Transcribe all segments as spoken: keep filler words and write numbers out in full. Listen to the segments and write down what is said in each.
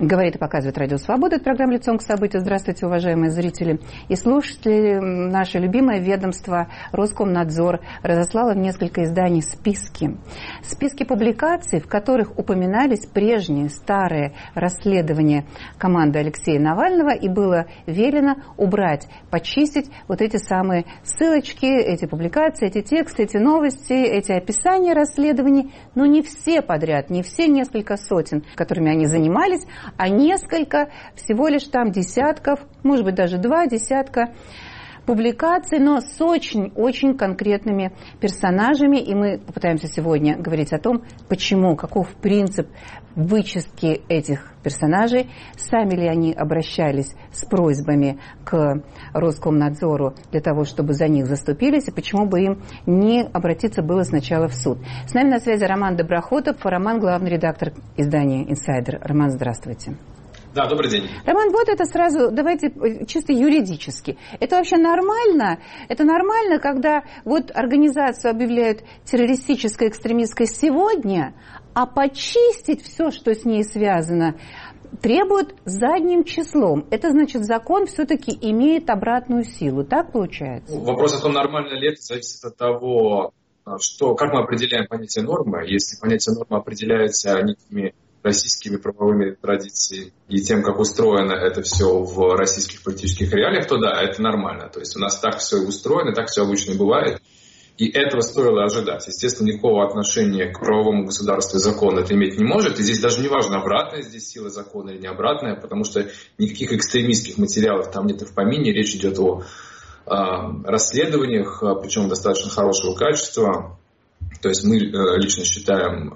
Говорит и показывает Радио Свобода. Это программа «Лицом к событию». Здравствуйте, уважаемые зрители и слушатели. Наше любимое ведомство Роскомнадзор разослало в несколько изданий списки. Списки публикаций, в которых упоминались прежние старые расследования команды Алексея Навального, и было велено убрать, почистить вот эти самые ссылочки, эти публикации, эти тексты, эти новости, эти описания расследований. Но не все подряд, не все несколько сотен, которыми они занимались, а несколько, всего лишь там десятков, может быть, даже два десятка публикаций, но с очень-очень конкретными персонажами. И мы попытаемся сегодня говорить о том, почему, каков принцип вычистки этих персонажей, сами ли они обращались с просьбами к Роскомнадзору для того, чтобы за них заступились, и почему бы им не обратиться было сначала в суд. С нами на связи Роман Доброхотов, Роман, главный редактор издания «Инсайдер». Роман, здравствуйте. Да, добрый день. Роман, вот это сразу, давайте чисто юридически. Это вообще нормально? Это нормально, когда вот организацию объявляют террористической, экстремистской сегодня, а почистить все, что с ней связано, требуют задним числом. Это значит, закон все-таки имеет обратную силу. Так получается? Вопрос о том, нормально ли это, зависит от того, что, как мы определяем понятие нормы. Если понятие нормы определяется некими российскими правовыми традициями и тем, как устроено это все в российских политических реалиях, то да, это нормально. То есть у нас так все устроено, так все обычно и бывает. И этого стоило ожидать. Естественно, никакого отношения к правовому государству и закону это иметь не может. И здесь даже не важно, обратная здесь сила закона или не обратная, потому что никаких экстремистских материалов там нет и в помине. Речь идет о э, расследованиях, причем достаточно хорошего качества. То есть мы э, лично считаем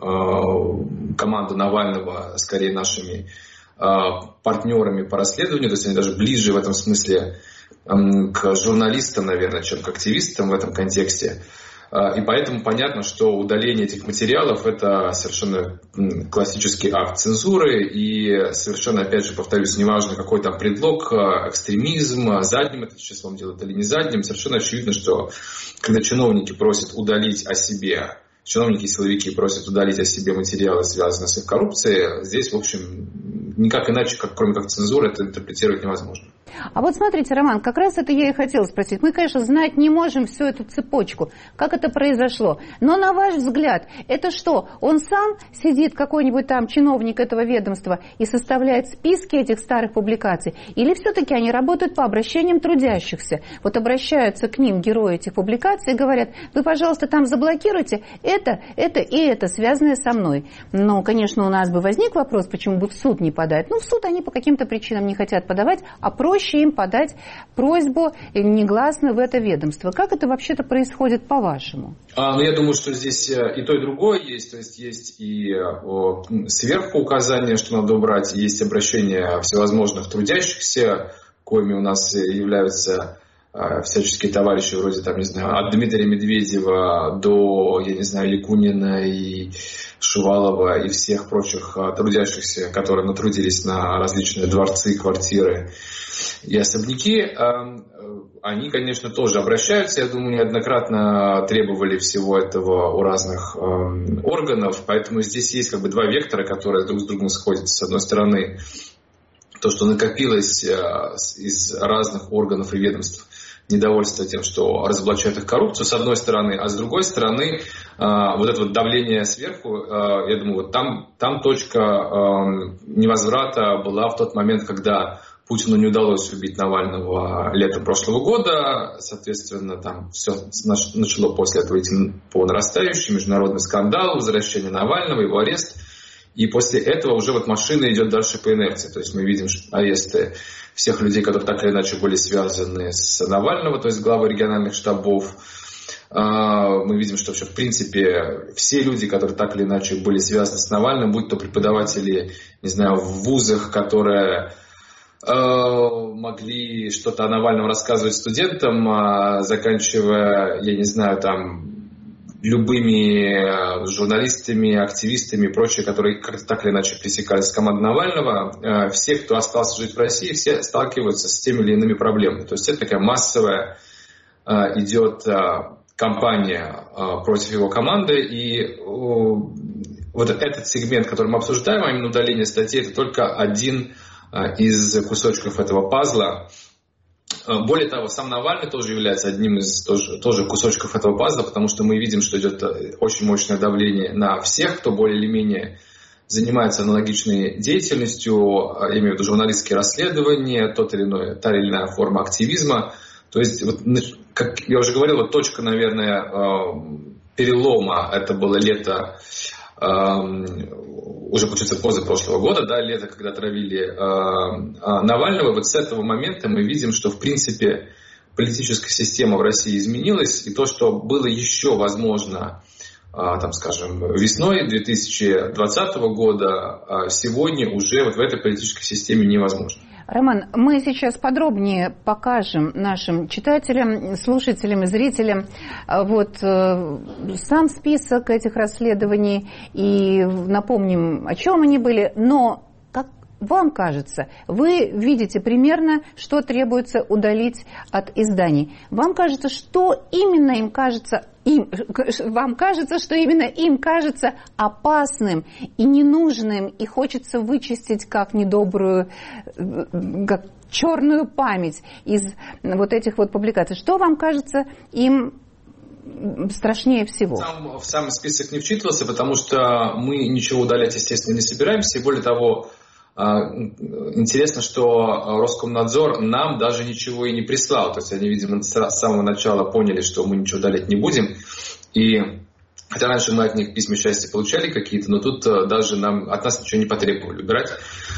э, команду Навального скорее нашими э, партнерами по расследованию. То есть они даже ближе в этом смысле к журналистам, наверное, чем к активистам в этом контексте. И поэтому понятно, что удаление этих материалов – это совершенно классический акт цензуры. И совершенно, опять же, повторюсь, неважно, какой там предлог, экстремизм, задним это числом делают или не задним. Совершенно очевидно, что когда чиновники просят удалить о себе, чиновники и силовики просят удалить о себе материалы, связанные с их коррупцией, здесь, в общем, никак иначе, как, кроме как цензуры, это интерпретировать невозможно. А вот смотрите, Роман, как раз это я и хотела спросить. Мы, конечно, знать не можем всю эту цепочку, как это произошло. Но на ваш взгляд, это что? Он сам сидит, какой-нибудь там чиновник этого ведомства, и составляет списки этих старых публикаций? Или все-таки они работают по обращениям трудящихся? Вот обращаются к ним герои этих публикаций и говорят: вы, пожалуйста, там заблокируйте это, это и это, связанное со мной. Но, конечно, у нас бы возник вопрос, почему бы в суд не подать. Ну, в суд они по каким-то причинам не хотят подавать, а проще им подать просьбу негласно в это ведомство. Как это вообще-то происходит по-вашему? А, ну, я думаю, что здесь и то, и другое есть. То есть есть и о, сверху указания, что надо убрать, есть обращения всевозможных трудящихся, коими у нас являются а, всяческие товарищи вроде, там, не знаю, от Дмитрия Медведева до, я не знаю, Якунина и Шувалова и всех прочих а, трудящихся, которые натрудились на различные дворцы, квартиры и особняки. Они, конечно, тоже обращаются. Я думаю, неоднократно требовали всего этого у разных органов. Поэтому здесь есть как бы два вектора, которые друг с другом сходятся. С одной стороны, то, что накопилось из разных органов и ведомств недовольство тем, что разоблачают их коррупцию, с одной стороны, а с другой стороны, вот это вот давление сверху, я думаю, вот там, там точка невозврата была в тот момент, когда Путину не удалось убить Навального летом прошлого года. Соответственно, там все начало после этого идти по нарастающей. Международный скандал, возвращение Навального, его арест. И после этого уже вот машина идет дальше по инерции. То есть мы видим аресты всех людей, которые так или иначе были связаны с Навальным, то есть главы региональных штабов. Мы видим, что вообще, в принципе, все люди, которые так или иначе были связаны с Навальным, будь то преподаватели, не знаю, в вузах, которые могли что-то о Навальном рассказывать студентам, заканчивая, я не знаю, там, любыми журналистами, активистами и прочие, которые как-то так или иначе пресекались с командой Навального. Все, кто остался жить в России, все сталкиваются с теми или иными проблемами. То есть это такая массовая идет кампания против его команды, и вот этот сегмент, который мы обсуждаем, а именно удаление статей, это только один из кусочков этого пазла. Более того, сам Навальный тоже является одним из тоже, тоже кусочков этого пазла, потому что мы видим, что идет очень мощное давление на всех, кто более или менее занимается аналогичной деятельностью, имею в виду журналистские расследования, тот или иной, та или иная форма активизма. То есть, вот, как я уже говорил, вот точка, наверное, перелома, это было лето, уже, получается, позапрошлого года, да, лето, когда травили Навального. Вот с этого момента мы видим, что, в принципе, политическая система в России изменилась, и то, что было еще возможно, там, скажем, весной две тысячи двадцатого года, сегодня уже вот в этой политической системе невозможно. Роман, мы сейчас подробнее покажем нашим читателям, слушателям и зрителям вот сам список этих расследований и напомним, о чем они были, но как вам кажется, вы видите примерно, что требуется удалить от изданий. Вам кажется, что именно им кажется, им, вам кажется, что именно им кажется опасным и ненужным, и хочется вычистить как недобрую, как черную память из вот этих вот публикаций. Что вам кажется им страшнее всего? Сам, в сам список не вчитывался, потому что мы ничего удалять, естественно, не собираемся. И более того, интересно, что Роскомнадзор нам даже ничего и не прислал. То есть они, видимо, с самого начала поняли, что мы ничего удалять не будем. И хотя раньше мы от них письма счастья получали какие-то, но тут даже нам, от нас ничего не потребовали убирать.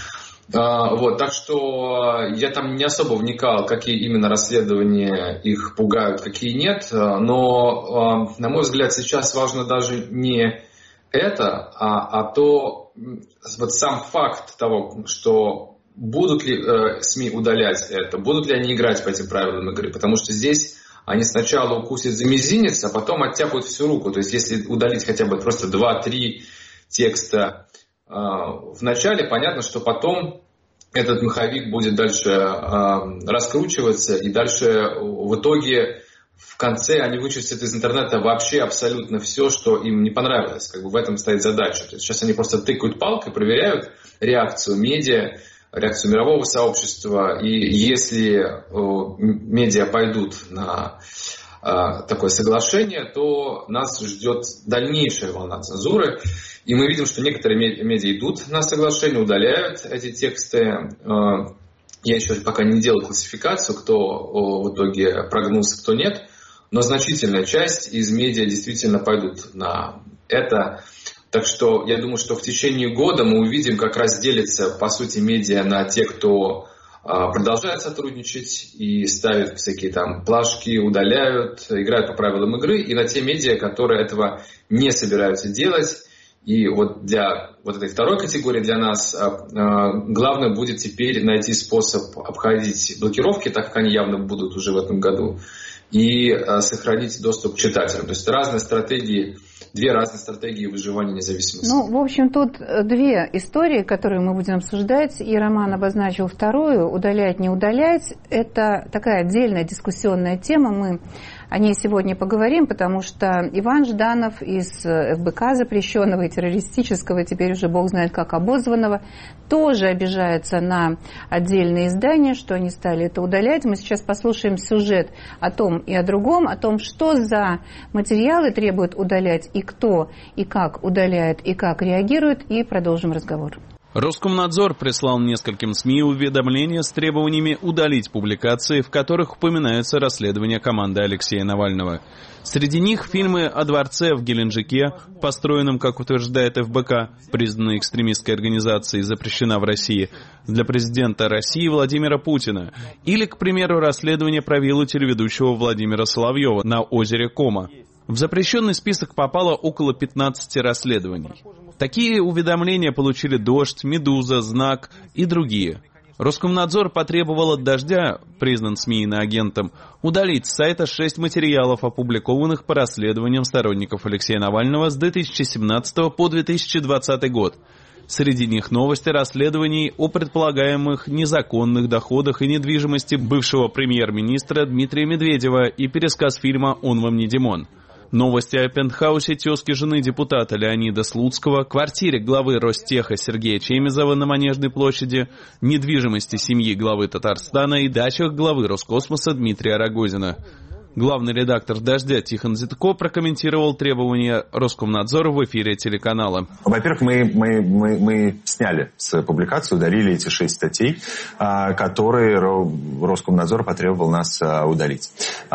Вот, так что я там не особо вникал, какие именно расследования их пугают, какие нет. Но, на мой взгляд, сейчас важно даже не это, а, а то, вот сам факт того, что будут ли э, СМИ удалять это, будут ли они играть по этим правилам игры, потому что здесь они сначала укусят за мизинец, а потом оттяпают всю руку. То есть если удалить хотя бы просто два-три текста э, в начале, понятно, что потом этот маховик будет дальше э, раскручиваться, и дальше в итоге в конце они вычистят из интернета вообще абсолютно все, что им не понравилось. Как бы в этом стоит задача. То есть сейчас они просто тыкают палкой, проверяют реакцию медиа, реакцию мирового сообщества. И если э, медиа пойдут на э, такое соглашение, то нас ждет дальнейшая волна цензуры. И мы видим, что некоторые медиа идут на соглашение, удаляют эти тексты. Э, я еще пока не делал классификацию, кто э, в итоге прогнулся, кто нет. Но значительная часть из медиа действительно пойдут на это. Так что я думаю, что в течение года мы увидим, как разделится, по сути, медиа на те, кто продолжает сотрудничать и ставят всякие там плашки, удаляют, играют по правилам игры, и на те медиа, которые этого не собираются делать. И вот для вот этой второй категории для нас главное будет теперь найти способ обходить блокировки, так как они явно будут уже в этом году, и сохранить доступ к читателям. То есть разные стратегии, две разные стратегии выживания независимости. Ну, в общем, тут две истории, которые мы будем обсуждать, и Роман обозначил вторую, удалять, не удалять. Это такая отдельная дискуссионная тема, мы о ней сегодня поговорим, потому что Иван Жданов из эф бэ ка запрещенного и террористического, теперь уже бог знает как обозванного, тоже обижается на отдельные издания, что они стали это удалять. Мы сейчас послушаем сюжет о том и о другом, о том, что за материалы требуют удалять, и кто, и как удаляет, и как реагирует, и продолжим разговор. Роскомнадзор прислал нескольким СМИ уведомления с требованиями удалить публикации, в которых упоминается расследование команды Алексея Навального. Среди них фильмы о дворце в Геленджике, построенном, как утверждает эф бэ ка, признанной экстремистской организацией, запрещена в России, для президента России Владимира Путина, или, к примеру, расследование про виллу телеведущего Владимира Соловьева на озере Кома. В запрещенный список попало около пятнадцати расследований. Такие уведомления получили «Дождь», «Медуза», «Знак» и другие. Роскомнадзор потребовал от «Дождя», признан СМИ иноагентом, удалить с сайта шесть материалов, опубликованных по расследованиям сторонников Алексея Навального с две тысячи семнадцатого по две тысячи двадцатый год. Среди них новости расследований о предполагаемых незаконных доходах и недвижимости бывшего премьер-министра Дмитрия Медведева и пересказ фильма «Он вам не Димон». Новости о пентхаусе тезки жены депутата Леонида Слуцкого, квартире главы Ростеха Сергея Чемезова на Манежной площади, недвижимости семьи главы Татарстана и дачах главы Роскосмоса Дмитрия Рогозина. Главный редактор «Дождя» Тихон Зитко прокомментировал требования Роскомнадзора в эфире телеканала. Во-первых, мы, мы, мы, мы сняли с публикации, удалили эти шесть статей, которые Роскомнадзор потребовал нас удалить.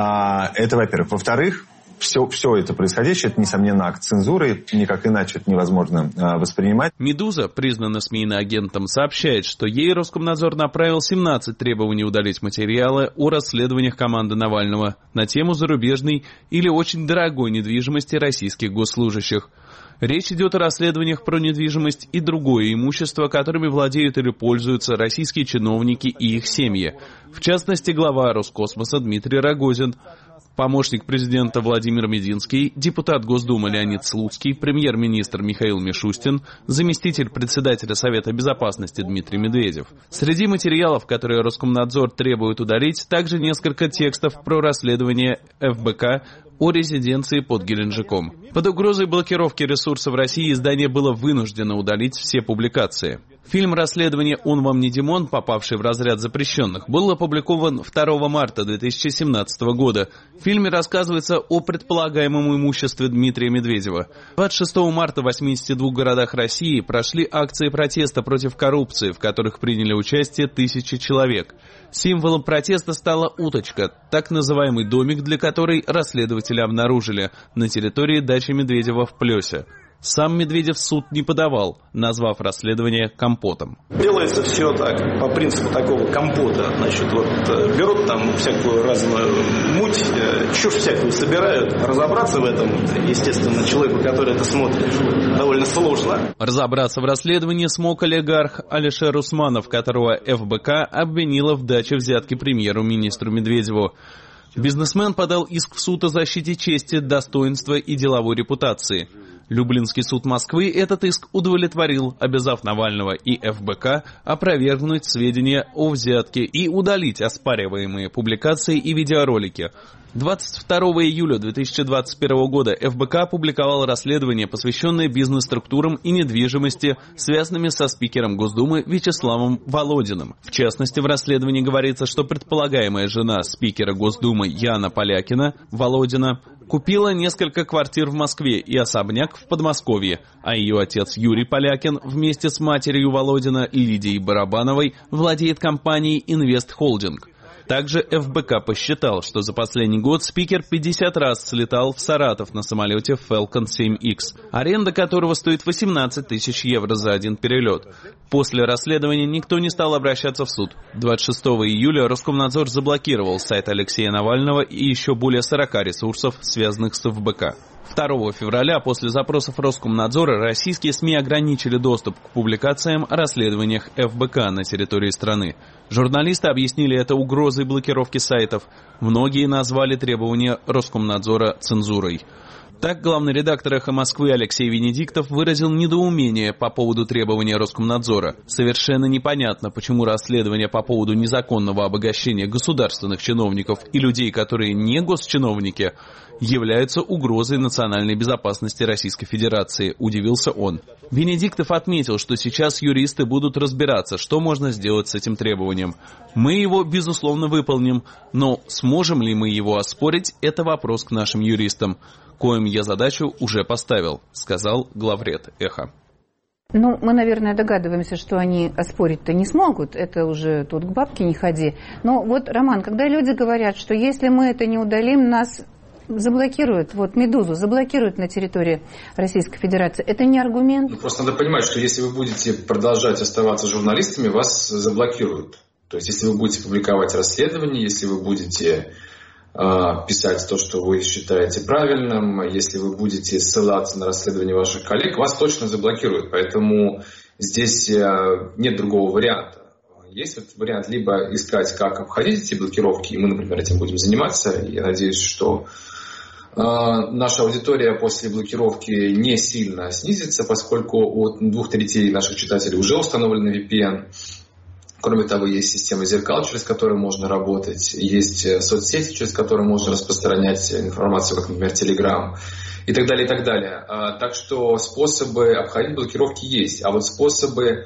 Это, во-первых. Во-вторых, Все, все это происходящее, это, несомненно, акт цензуры, никак иначе это невозможно э, воспринимать. «Медуза», признана СМИ иноагентом, сообщает, что ей Роскомнадзор направил семнадцать требований удалить материалы о расследованиях команды Навального на тему зарубежной или очень дорогой недвижимости российских госслужащих. Речь идет о расследованиях про недвижимость и другое имущество, которыми владеют или пользуются российские чиновники и их семьи. В частности, глава Роскосмоса Дмитрий Рогозин, помощник президента Владимир Мединский, депутат Госдумы Леонид Слуцкий, премьер-министр Михаил Мишустин, заместитель председателя Совета Безопасности Дмитрий Медведев. Среди материалов, которые Роскомнадзор требует удалить, также несколько текстов про расследование эф бэ ка о резиденции под Геленджиком. Под угрозой блокировки ресурсов России издание было вынуждено удалить все публикации. Фильм «Расследование «Он вам не Димон», попавший в разряд запрещенных, был опубликован второго марта две тысячи семнадцатого года. В фильме рассказывается о предполагаемом имуществе Дмитрия Медведева. двадцать шестого марта в восьмидесяти двух городах России прошли акции протеста против коррупции, в которых приняли участие тысячи человек. Символом протеста стала уточка, так называемый домик, для которой расследователи обнаружили на территории дачи Медведева в Плесе. Сам Медведев в суд не подавал, назвав расследование компотом. Делается все так, по принципу такого компота. Значит, вот берут там всякую разную муть, чушь всякую собирают. Разобраться в этом, естественно, человеку, который это смотрит, довольно сложно. Разобраться в расследовании смог олигарх Алишер Усманов, которого эф бэ ка обвинила в даче взятки премьеру-министру Медведеву. Бизнесмен подал иск в суд о защите чести, достоинства и деловой репутации. Люблинский суд Москвы этот иск удовлетворил, обязав Навального и эф бэ ка опровергнуть сведения о взятке и удалить оспариваемые публикации и видеоролики. двадцать второго июля две тысячи двадцать первого года эф бэ ка опубликовал расследование, посвященное бизнес-структурам и недвижимости, связанными со спикером Госдумы Вячеславом Володиным. В частности, в расследовании говорится, что предполагаемая жена спикера Госдумы Яна Полякина, Володина, купила несколько квартир в Москве и особняк в Подмосковье, а ее отец Юрий Полякин вместе с матерью Володина Лидией Барабановой владеет компанией «Инвест Холдинг». Также эф бэ ка посчитал, что за последний год спикер пятьдесят раз слетал в Саратов на самолете Falcon семь икс, аренда которого стоит восемнадцать тысяч евро за один перелет. После расследования никто не стал обращаться в суд. двадцать шестого июля Роскомнадзор заблокировал сайт Алексея Навального и еще более сорока ресурсов, связанных с эф бэ ка. второго февраля после запросов Роскомнадзора российские СМИ ограничили доступ к публикациям о расследованиях эф бэ ка на территории страны. Журналисты объяснили это угрозой блокировки сайтов. Многие назвали требования Роскомнадзора цензурой. Так, главный редактор «Эхо Москвы» Алексей Венедиктов выразил недоумение по поводу требования Роскомнадзора. Совершенно непонятно, почему расследования по поводу незаконного обогащения государственных чиновников и людей, которые не госчиновники, являются угрозой национальной безопасности Российской Федерации, удивился он. Венедиктов отметил, что сейчас юристы будут разбираться, что можно сделать с этим требованием. Мы его, безусловно, выполним, но сможем ли мы его оспорить, это вопрос к нашим юристам, коим я задачу уже поставил, сказал главред «Эхо». Ну, мы, наверное, догадываемся, что они оспорить-то не смогут. Это уже тут к бабке не ходи. Но вот, Роман, когда люди говорят, что если мы это не удалим, нас заблокируют, вот «Медузу» заблокируют на территории Российской Федерации, это не аргумент? Ну, просто надо понимать, что если вы будете продолжать оставаться журналистами, вас заблокируют. То есть, если вы будете публиковать расследования, если вы будете писать то, что вы считаете правильным, если вы будете ссылаться на расследование ваших коллег, вас точно заблокируют. Поэтому здесь нет другого варианта. Есть вот вариант либо искать, как обходить эти блокировки, и мы, например, этим будем заниматься. Я надеюсь, что э, наша аудитория после блокировки не сильно снизится, поскольку у двух третей наших читателей уже установлен ви пи эн. Кроме того, есть система зеркал, через которые можно работать, есть соцсети, через которые можно распространять информацию, как, например, Telegram и так далее, и так далее. Так что способы обходить блокировки есть, а вот способы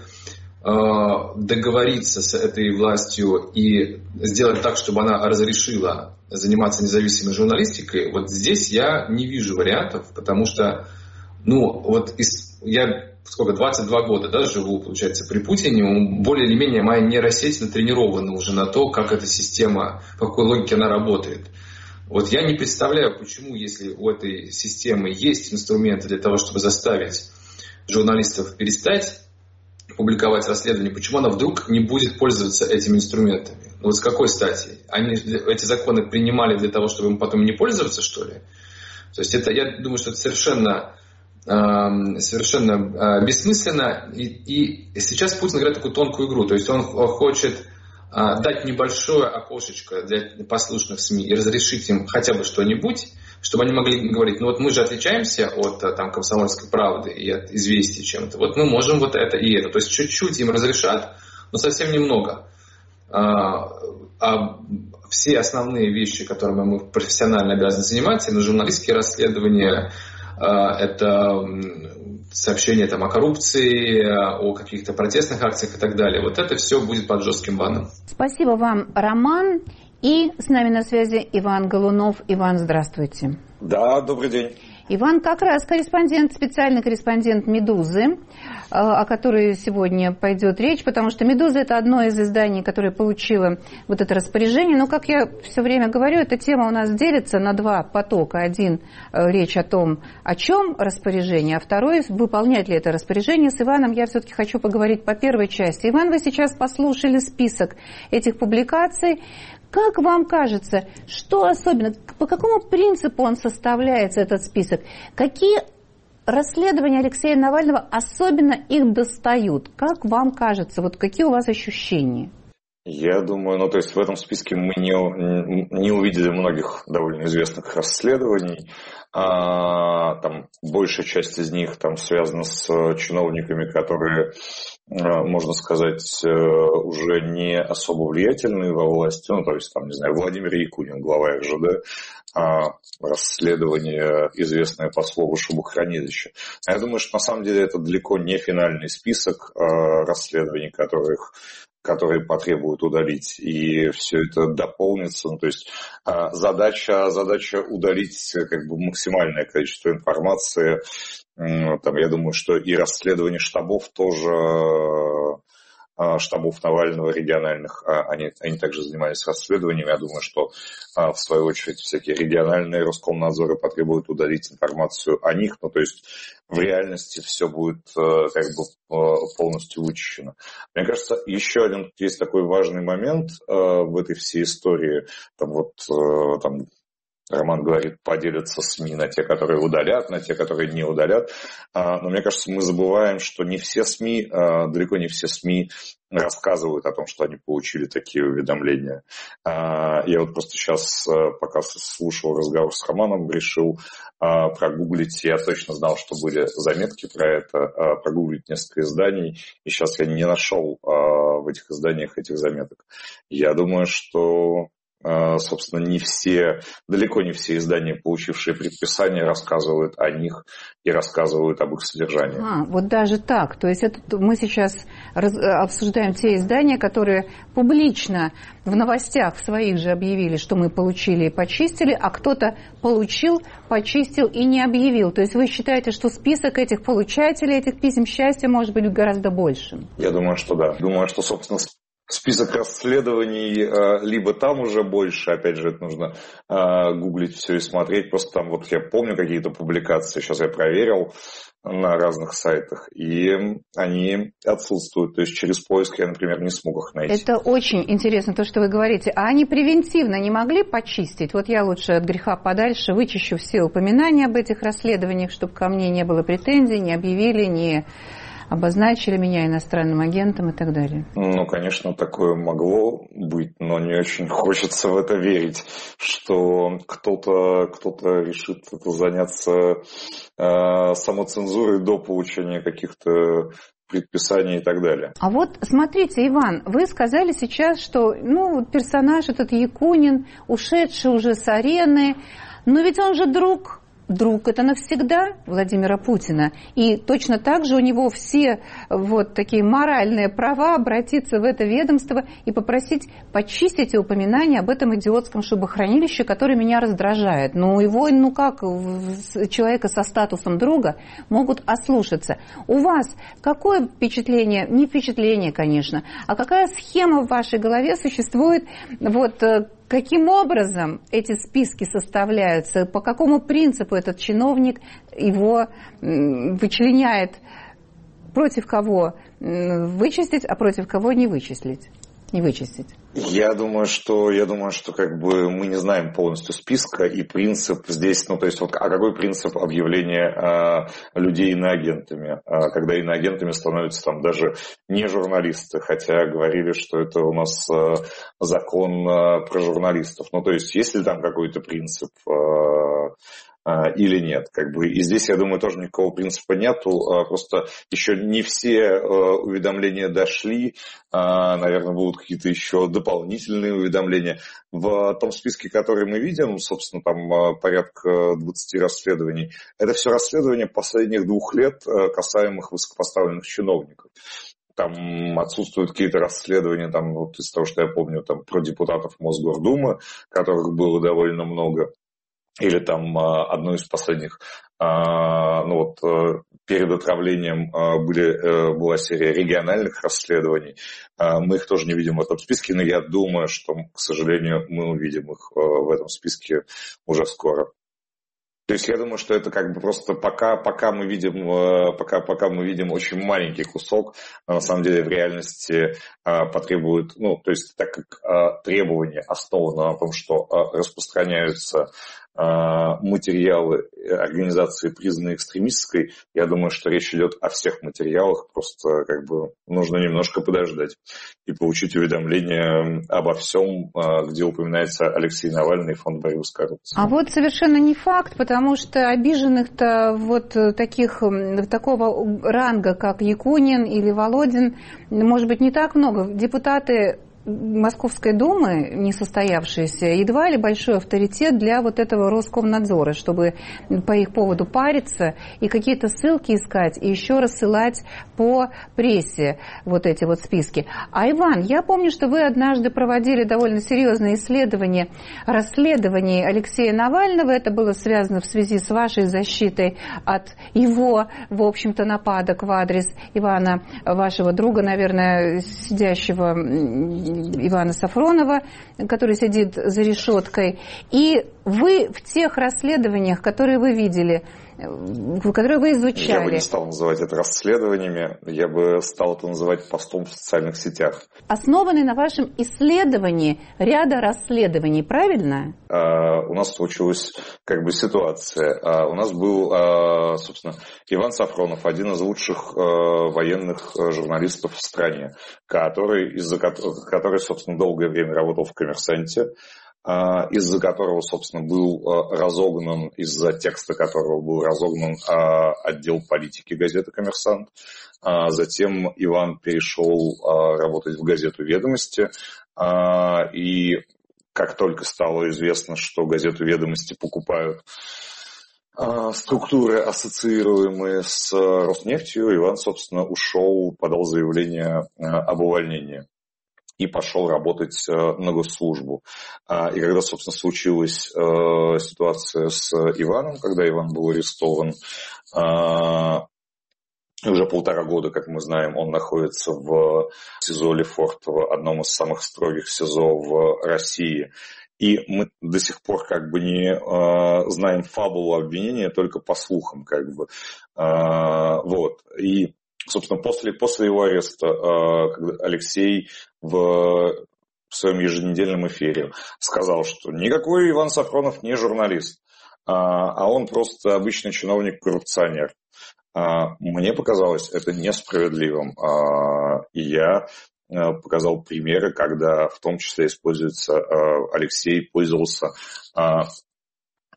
договориться с этой властью и сделать так, чтобы она разрешила заниматься независимой журналистикой, вот здесь я не вижу вариантов, потому что, ну, вот из, я сколько, двадцать два года, да, живу, получается, при Путине, более или менее моя нейросеть натренирована уже на то, как эта система, по какой логике она работает. Вот я не представляю, почему, если у этой системы есть инструменты для того, чтобы заставить журналистов перестать публиковать расследование, почему она вдруг не будет пользоваться этими инструментами? Ну вот с какой стати? Они эти законы принимали для того, чтобы им потом не пользоваться, что ли? То есть это, я думаю, что это совершенно, э, совершенно э, бессмысленно. И, и сейчас Путин играет такую тонкую игру. То есть он хочет э, дать небольшое окошечко для послушных СМИ и разрешить им хотя бы что-нибудь, чтобы они могли говорить, ну вот мы же отличаемся от там, «Комсомольской правды» и от «Известий» чем-то. Вот мы можем вот это и это. То есть чуть-чуть им разрешат, но совсем немного. А, а все основные вещи, которыми мы профессионально обязаны заниматься, именно журналистские расследования, а, это сообщения там, о коррупции, о каких-то протестных акциях и так далее. Вот это все будет под жестким баном. Спасибо вам, Роман. И с нами на связи Иван Голунов. Иван, здравствуйте. Да, добрый день. Иван как раз корреспондент, специальный корреспондент «Медузы», о которой сегодня пойдет речь, потому что «Медуза» — это одно из изданий, которое получило вот это распоряжение. Но, как я все время говорю, эта тема у нас делится на два потока. Один — речь о том, о чем распоряжение, а второй — выполнять ли это распоряжение. С Иваном я все-таки хочу поговорить по первой части. Иван, вы сейчас послушали список этих публикаций. Как вам кажется, что особенно, по какому принципу он составляется, этот список? Какие расследования Алексея Навального особенно их достают? Как вам кажется, вот какие у вас ощущения? Я думаю, ну то есть в этом списке мы не, не увидели многих довольно известных расследований. А, там большая часть из них там связана с чиновниками, которые, можно сказать, уже не особо влиятельные во власти. Ну, то есть, там, не знаю, Владимир Якунин, глава эр жэ дэ, а, расследование, известное по слову шубохранилище. Я думаю, что на самом деле это далеко не финальный список а, расследований, которых которые потребуют удалить, и все это дополнится. Ну, то есть задача, задача удалить как бы максимальное количество информации. Там, я думаю, что и расследование штабов тоже, штабов Навального региональных, они, они также занимались расследованием. Я думаю, что в свою очередь всякие региональные Роскомнадзоры потребуют удалить информацию о них. Ну, то есть в реальности все будет как бы полностью вычищено. Мне кажется, еще один есть такой важный момент в этой всей истории. Там вот там Роман говорит, поделятся СМИ на те, которые удалят, на те, которые не удалят. Но мне кажется, мы забываем, что не все СМИ, далеко не все СМИ рассказывают о том, что они получили такие уведомления. Я вот просто сейчас, пока слушал разговор с Романом, решил прогуглить. Я точно знал, что были заметки про это, прогуглить несколько изданий. И сейчас я не нашел в этих изданиях этих заметок. Я думаю, что... собственно, не все, далеко не все издания, получившие предписание, рассказывают о них и рассказывают об их содержании. А, вот даже так. То есть это, мы сейчас раз, обсуждаем те издания, которые публично в новостях своих же объявили, что мы получили и почистили, а кто-то получил, почистил и не объявил. То есть вы считаете, что список этих получателей, этих писем счастья может быть гораздо большим? Я думаю, что да. Думаю, что, собственно, список расследований либо там уже больше, опять же, это нужно гуглить все и смотреть, просто там вот я помню какие-то публикации, сейчас я проверил на разных сайтах, и они отсутствуют, то есть через поиск я, например, не смог их найти. Это очень интересно, то, что вы говорите. А они превентивно не могли почистить? Вот я лучше от греха подальше вычищу все упоминания об этих расследованиях, чтобы ко мне не было претензий, не объявили, не... обозначили меня иностранным агентом и так далее. Ну, конечно, такое могло быть, но не очень хочется в это верить, что кто-то, кто-то решит это заняться э, самоцензурой до получения каких-то предписания и так далее. А вот смотрите, Иван, вы сказали сейчас, что ну, персонаж этот Якунин, ушедший уже с арены, но ведь он же друг... Друг это навсегда Владимира Путина. И точно так же у него все вот такие моральные права обратиться в это ведомство и попросить почистить упоминание об этом идиотском шубохранилище, которое меня раздражает. Ну, его, ну как, человека со статусом друга могут ослушаться. У вас какое впечатление, не впечатление, конечно, а какая схема в вашей голове существует, вот, каким образом эти списки составляются, по какому принципу этот чиновник его вычленяет, против кого вычислить, а против кого не вычислить? Не вычистить. Я думаю, что я думаю, что как бы мы не знаем полностью списка и принцип здесь, ну то есть вот а какой принцип объявления а, людей иноагентами, а, когда иноагентами становятся там даже не журналисты, хотя говорили, что это у нас а, закон а, про журналистов. Ну то есть есть ли там какой-то принцип? А, или нет. Как бы. И здесь, я думаю, тоже никакого принципа нету. Просто еще не все уведомления дошли. Наверное, будут какие-то еще дополнительные уведомления. В том списке, который мы видим, собственно, там порядка двадцати расследований, это все расследования последних двух лет, касаемых высокопоставленных чиновников. Там отсутствуют какие-то расследования, там, вот из того, что я помню, там, про депутатов Мосгордумы, которых было довольно много. Или там одно из последних, ну вот перед отравлением были, была серия региональных расследований. Мы их тоже не видим в этом списке, но я думаю, что, к сожалению, мы увидим их в этом списке уже скоро. То есть я думаю, что это как бы просто пока, пока мы видим, пока, пока мы видим очень маленький кусок, на самом деле в реальности потребует, ну, то есть так как требование основано на том, что распространяются материалы организации, признанной экстремистской, я думаю, что речь идет о всех материалах, просто как бы нужно немножко подождать и получить уведомление обо всем, где упоминается Алексей Навальный и фонд борьбы с коррупцией. А вот совершенно не факт, потому что обиженных-то вот таких, такого ранга, как Якунин или Володин, может быть, не так много. Депутаты Московской Думы, не состоявшиеся, едва ли большой авторитет для вот этого Роскомнадзора, чтобы по их поводу париться и какие-то ссылки искать, и еще рассылать по прессе вот эти вот списки. А, Иван, я помню, что вы однажды проводили довольно серьезное исследование, расследование Алексея Навального. Это было связано в связи с вашей защитой от его, в общем-то, нападок в адрес Ивана, вашего друга, наверное, сидящего Ивана Сафронова, который сидит за решеткой. И вы в тех расследованиях, которые вы видели, которые вы изучали... Я бы не стал называть это расследованиями, я бы стал это называть постом в социальных сетях. Основанный на вашем исследовании ряда расследований, правильно? Uh, у нас случилась как бы ситуация. Uh, у нас был, uh, собственно, Иван Сафронов, один из лучших uh, военных uh, журналистов в стране, который, из-за который, собственно, долгое время работал в «Коммерсанте», из-за которого, собственно, был разогнан, из-за текста которого был разогнан отдел политики газеты «Коммерсант». Затем Иван перешел работать в газету «Ведомости», и как только стало известно, что газету «Ведомости» покупают структуры, ассоциируемые с Роснефтью, Иван, собственно, ушел, подал заявление об увольнении и пошел работать на госслужбу. И когда, собственно, случилась ситуация с Иваном, когда Иван был арестован, уже полтора года, как мы знаем, он находится в СИЗО Лефортово, одном из самых строгих СИЗО в России. И мы до сих пор как бы не э, знаем фабулу обвинения, только по слухам, как бы. Э, вот. И, собственно, после, после его ареста э, когда Алексей в, в своем еженедельном эфире сказал, что никакой Иван Сафронов не журналист, э, а он просто обычный чиновник-коррупционер. Э, мне показалось это несправедливым. Э, и я показал примеры, когда в том числе используется, Алексей пользовался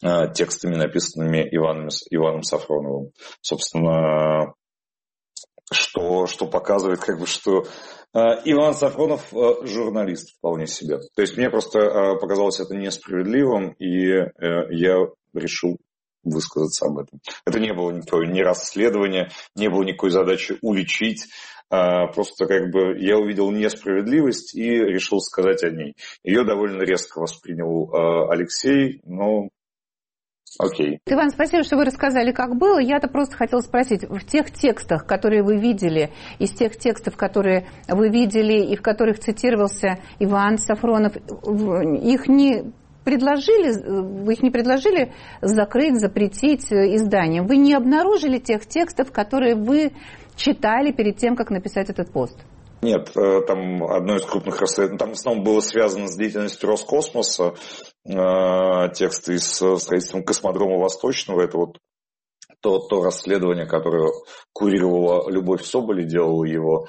текстами, написанными Иваном, Иваном Сафроновым. Собственно, что, что показывает, как бы, что э, Иван Сафронов э, журналист вполне себе. То есть мне просто э, показалось это несправедливым, и э, я решил высказаться об этом. Это не было никакого ни расследования, не было никакой задачи уличить. Э, просто как бы я увидел несправедливость и решил сказать о ней. Ее довольно резко воспринял э, Алексей, но... Окей. Иван, спасибо, что вы рассказали, как было. Я-то просто хотела спросить, в тех текстах, которые вы видели, из тех текстов, которые вы видели и в которых цитировался Иван Сафронов, их не предложили, вы их не предложили закрыть, запретить изданием? Вы не обнаружили тех текстов, которые вы читали перед тем, как написать этот пост? Нет, там одно из крупных расследований, там в основном было связано с деятельностью Роскосмоса, тексты с строительством космодрома Восточного, это вот то, то расследование, которое курировала Любовь Соболь, делала его.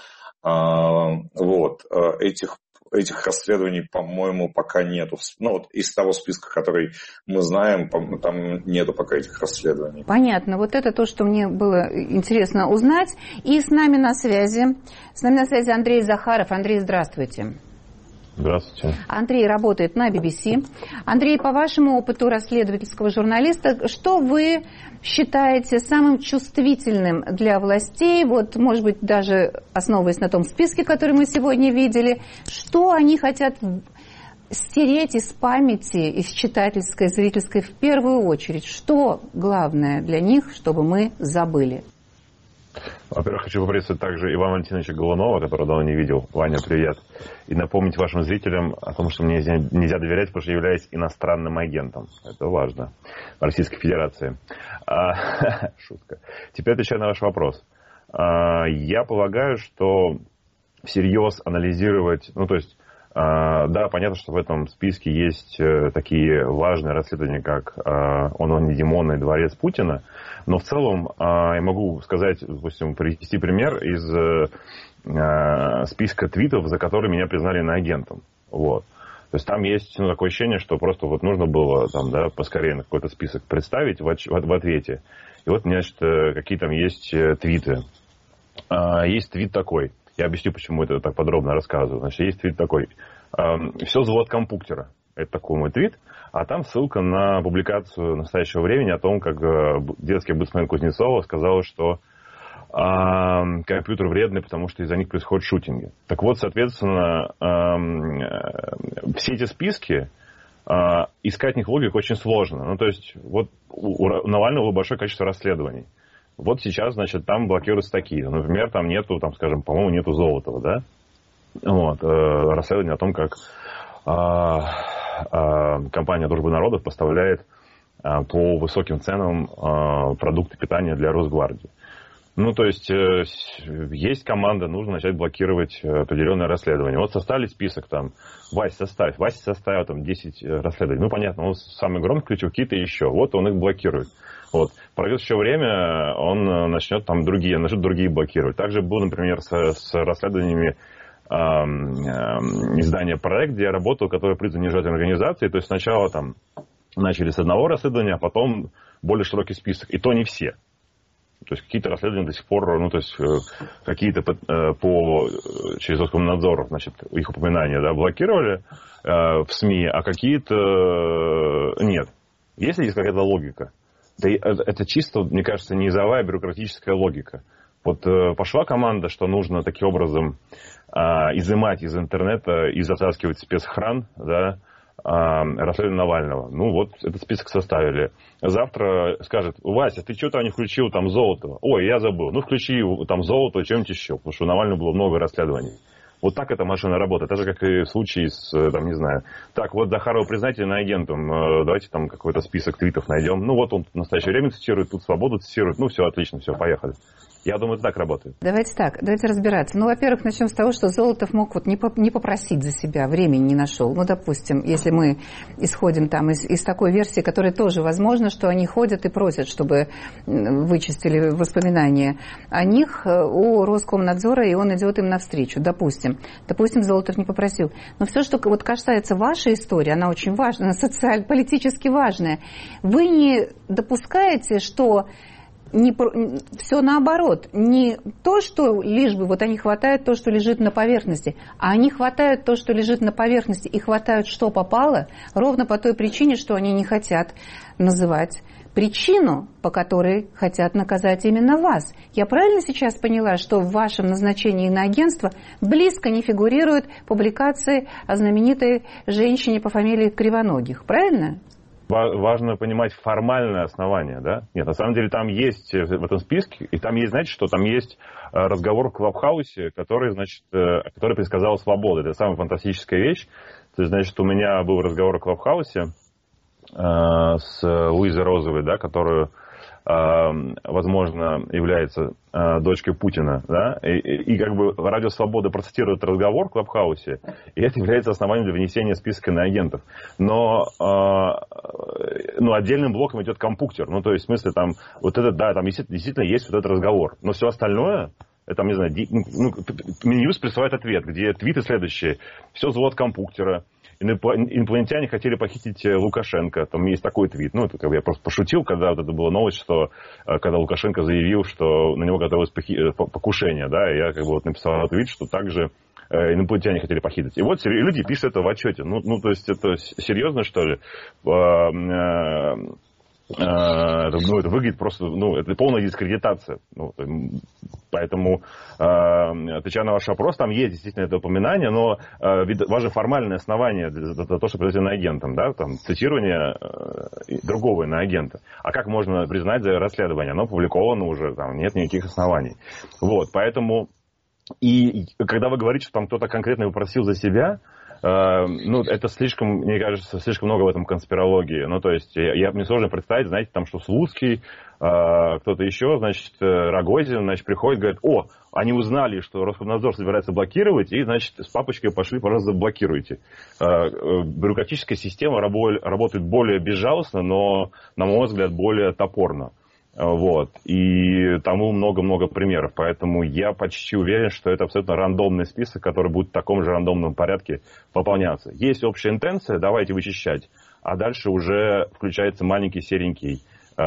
Вот, этих Этих расследований, по-моему, пока нету. Ну, вот из того списка, который мы знаем, там нету пока этих расследований. Понятно. Вот это то, что мне было интересно узнать. И с нами на связи, с нами на связи Андрей Захаров. Андрей, здравствуйте. Здравствуйте. Андрей работает на би би си. Андрей, по вашему опыту расследовательского журналиста, что вы считаете самым чувствительным для властей, вот, может быть, даже основываясь на том списке, который мы сегодня видели, что они хотят стереть из памяти, из читательской, зрительской в первую очередь? Что главное для них, чтобы мы забыли? Во-первых, хочу поприветствовать также Ивана Валентиновича Голунова, которого давно не видел. Ваня, привет. И напомнить вашим зрителям о том, что мне нельзя доверять, потому что я являюсь иностранным агентом. Это важно. В Российской Федерации. А, шутка. Теперь отвечаю на ваш вопрос. А, я полагаю, что всерьез анализировать... Ну, то есть, а, да, понятно, что в этом списке есть такие важные расследования, как а, «Он, Димон» и «Дворец Путина». Но в целом я могу сказать, допустим, привести пример из списка твитов, за которые меня признали иноагентом. Вот. То есть там есть ну, такое ощущение, что просто вот нужно было там, да, поскорее на какой-то список представить в, в, в ответе. И вот, значит, какие там есть твиты. Есть твит такой. Я объясню, почему это так подробно рассказываю. Значит, есть твит такой. «Все зло от компьютера». Это такой мой твит. А там ссылка на публикацию настоящего времени о том, как детский омбудсмен Кузнецова сказала, что э, компьютер вредный, потому что из-за них происходят шутинги. Так вот, соответственно, э, все эти списки, э, искать в них логику очень сложно. Ну, то есть, вот у, у Навального было большое количество расследований. Вот сейчас, значит, там блокируются такие. Например, там нету, там, скажем, по-моему, нету Золотова, да? Вот, э, расследование о том, как... Э, компания «Дружба народов» поставляет по высоким ценам продукты питания для Росгвардии. Ну, то есть, есть команда, нужно начать блокировать определенное расследование. Вот составили список там, Вася, составь. Вася составил там десять расследований. Ну, понятно, он самый громкий, ключевой, какие-то еще. Вот он их блокирует. Вот. Пройдет еще время, он начнет там другие, начнет другие блокировать. Также был, например, с, с расследованиями издание «Проект», где я работал, которое признано нежелательной организацией. То есть сначала там начали с одного расследования, а потом более широкий список. И то не все. То есть какие-то расследования до сих пор, ну то есть какие-то по, по через Роскомнадзор, значит, их упоминания, да, блокировали э, в СМИ, а какие-то нет. Если есть какая-то логика, да это чисто, мне кажется, низовая бюрократическая логика. Вот э, пошла команда, что нужно таким образом э, изымать из интернета и затаскивать спецохран, да, э, расследование Навального. Ну вот, этот список составили. Завтра скажет: Вася, ты что там не включил там Золотого? Ой, я забыл. Ну включи там Золотого, чем-нибудь еще. Потому что у Навального было много расследований. Вот так эта машина работает. Так же, как и в случае с, там, не знаю. Так, вот Захарова признайте иноагентом. Давайте там какой-то список твитов найдем. Ну вот он в настоящее время цитирует, тут Свободу цитирует. Ну все, отлично, все, поехали. Я думаю, это так работает. Давайте так, давайте разбираться. Ну, во-первых, начнем с того, что Золотов мог вот не, по, не попросить за себя, времени не нашел. Ну, допустим, если мы исходим там из, из такой версии, которая тоже возможно, что они ходят и просят, чтобы вычистили воспоминания о них у Роскомнадзора, и он идет им навстречу. Допустим. Допустим, Золотов не попросил. Но все, что вот касается вашей истории, она очень важная, она социально-политически важная. Вы не допускаете, что Не, все наоборот. Не то, что лишь бы вот они хватают то, что лежит на поверхности, а они хватают то, что лежит на поверхности, и хватают, что попало, ровно по той причине, что они не хотят называть причину, по которой хотят наказать именно вас. Я правильно сейчас поняла, что в вашем назначении на агентство близко не фигурируют публикации о знаменитой женщине по фамилии Кривоногих, правильно? Важно понимать формальное основание, да? Нет, на самом деле там есть в этом списке, и там есть, знаете что, там есть разговор в Клабхаусе, который, значит, который предсказал свободу. Это самая фантастическая вещь. То есть, значит, у меня был разговор в Клабхаусе э, с Луизой Розовой, да, которую, э, возможно, является э, дочкой Путина, да, и, и, и как бы Радио Свобода процитирует разговор в Клабхаусе, и это является основанием для внесения списка на агентов. Но э, ну, отдельным блоком идет компьютер, ну, то есть, в смысле, там, вот это, да, там действительно есть вот этот разговор, но все остальное... Это, там, не знаю, ну, Минюст присылает ответ, где твиты следующие. Все зло от компьютера. Инопланетяне хотели похитить Лукашенко. Там есть такой твит. Ну, это как бы я просто пошутил, когда вот это была новость, что когда Лукашенко заявил, что на него готовилось покушение, да, и я как бы вот написал твит, что также инопланетяне хотели похитить. И вот люди пишут это в отчете. Ну, ну то есть это серьезно, что ли? Это, ну, это выглядит просто, ну, это полная дискредитация. Ну, поэтому, э, отвечая на ваш вопрос, там есть действительно это упоминание, но э, важно формальное основание для, для того, чтобы признать иноагентом, да, там, цитирование э, другого иноагента. А как можно признать за расследование? Оно опубликовано уже, там нет никаких оснований. Вот, поэтому, и когда вы говорите, что там кто-то конкретно попросил за себя, ну, это слишком, мне кажется, слишком много в этом конспирологии. Ну, то есть, я, я, мне сложно представить, знаете, там, что Слуцкий, э, кто-то еще, значит, Рогозин, значит, приходит, говорит, о, они узнали, что Роскомнадзор собирается блокировать, и, значит, с папочкой пошли, пожалуйста, заблокируйте. Э, бюрократическая система рабо- работает более безжалостно, но, на мой взгляд, более топорно. Вот. И тому много-много примеров. Поэтому я почти уверен, что это абсолютно рандомный список, который будет в таком же рандомном порядке пополняться. Есть общая интенция, давайте вычищать. А дальше уже включается маленький серенький э,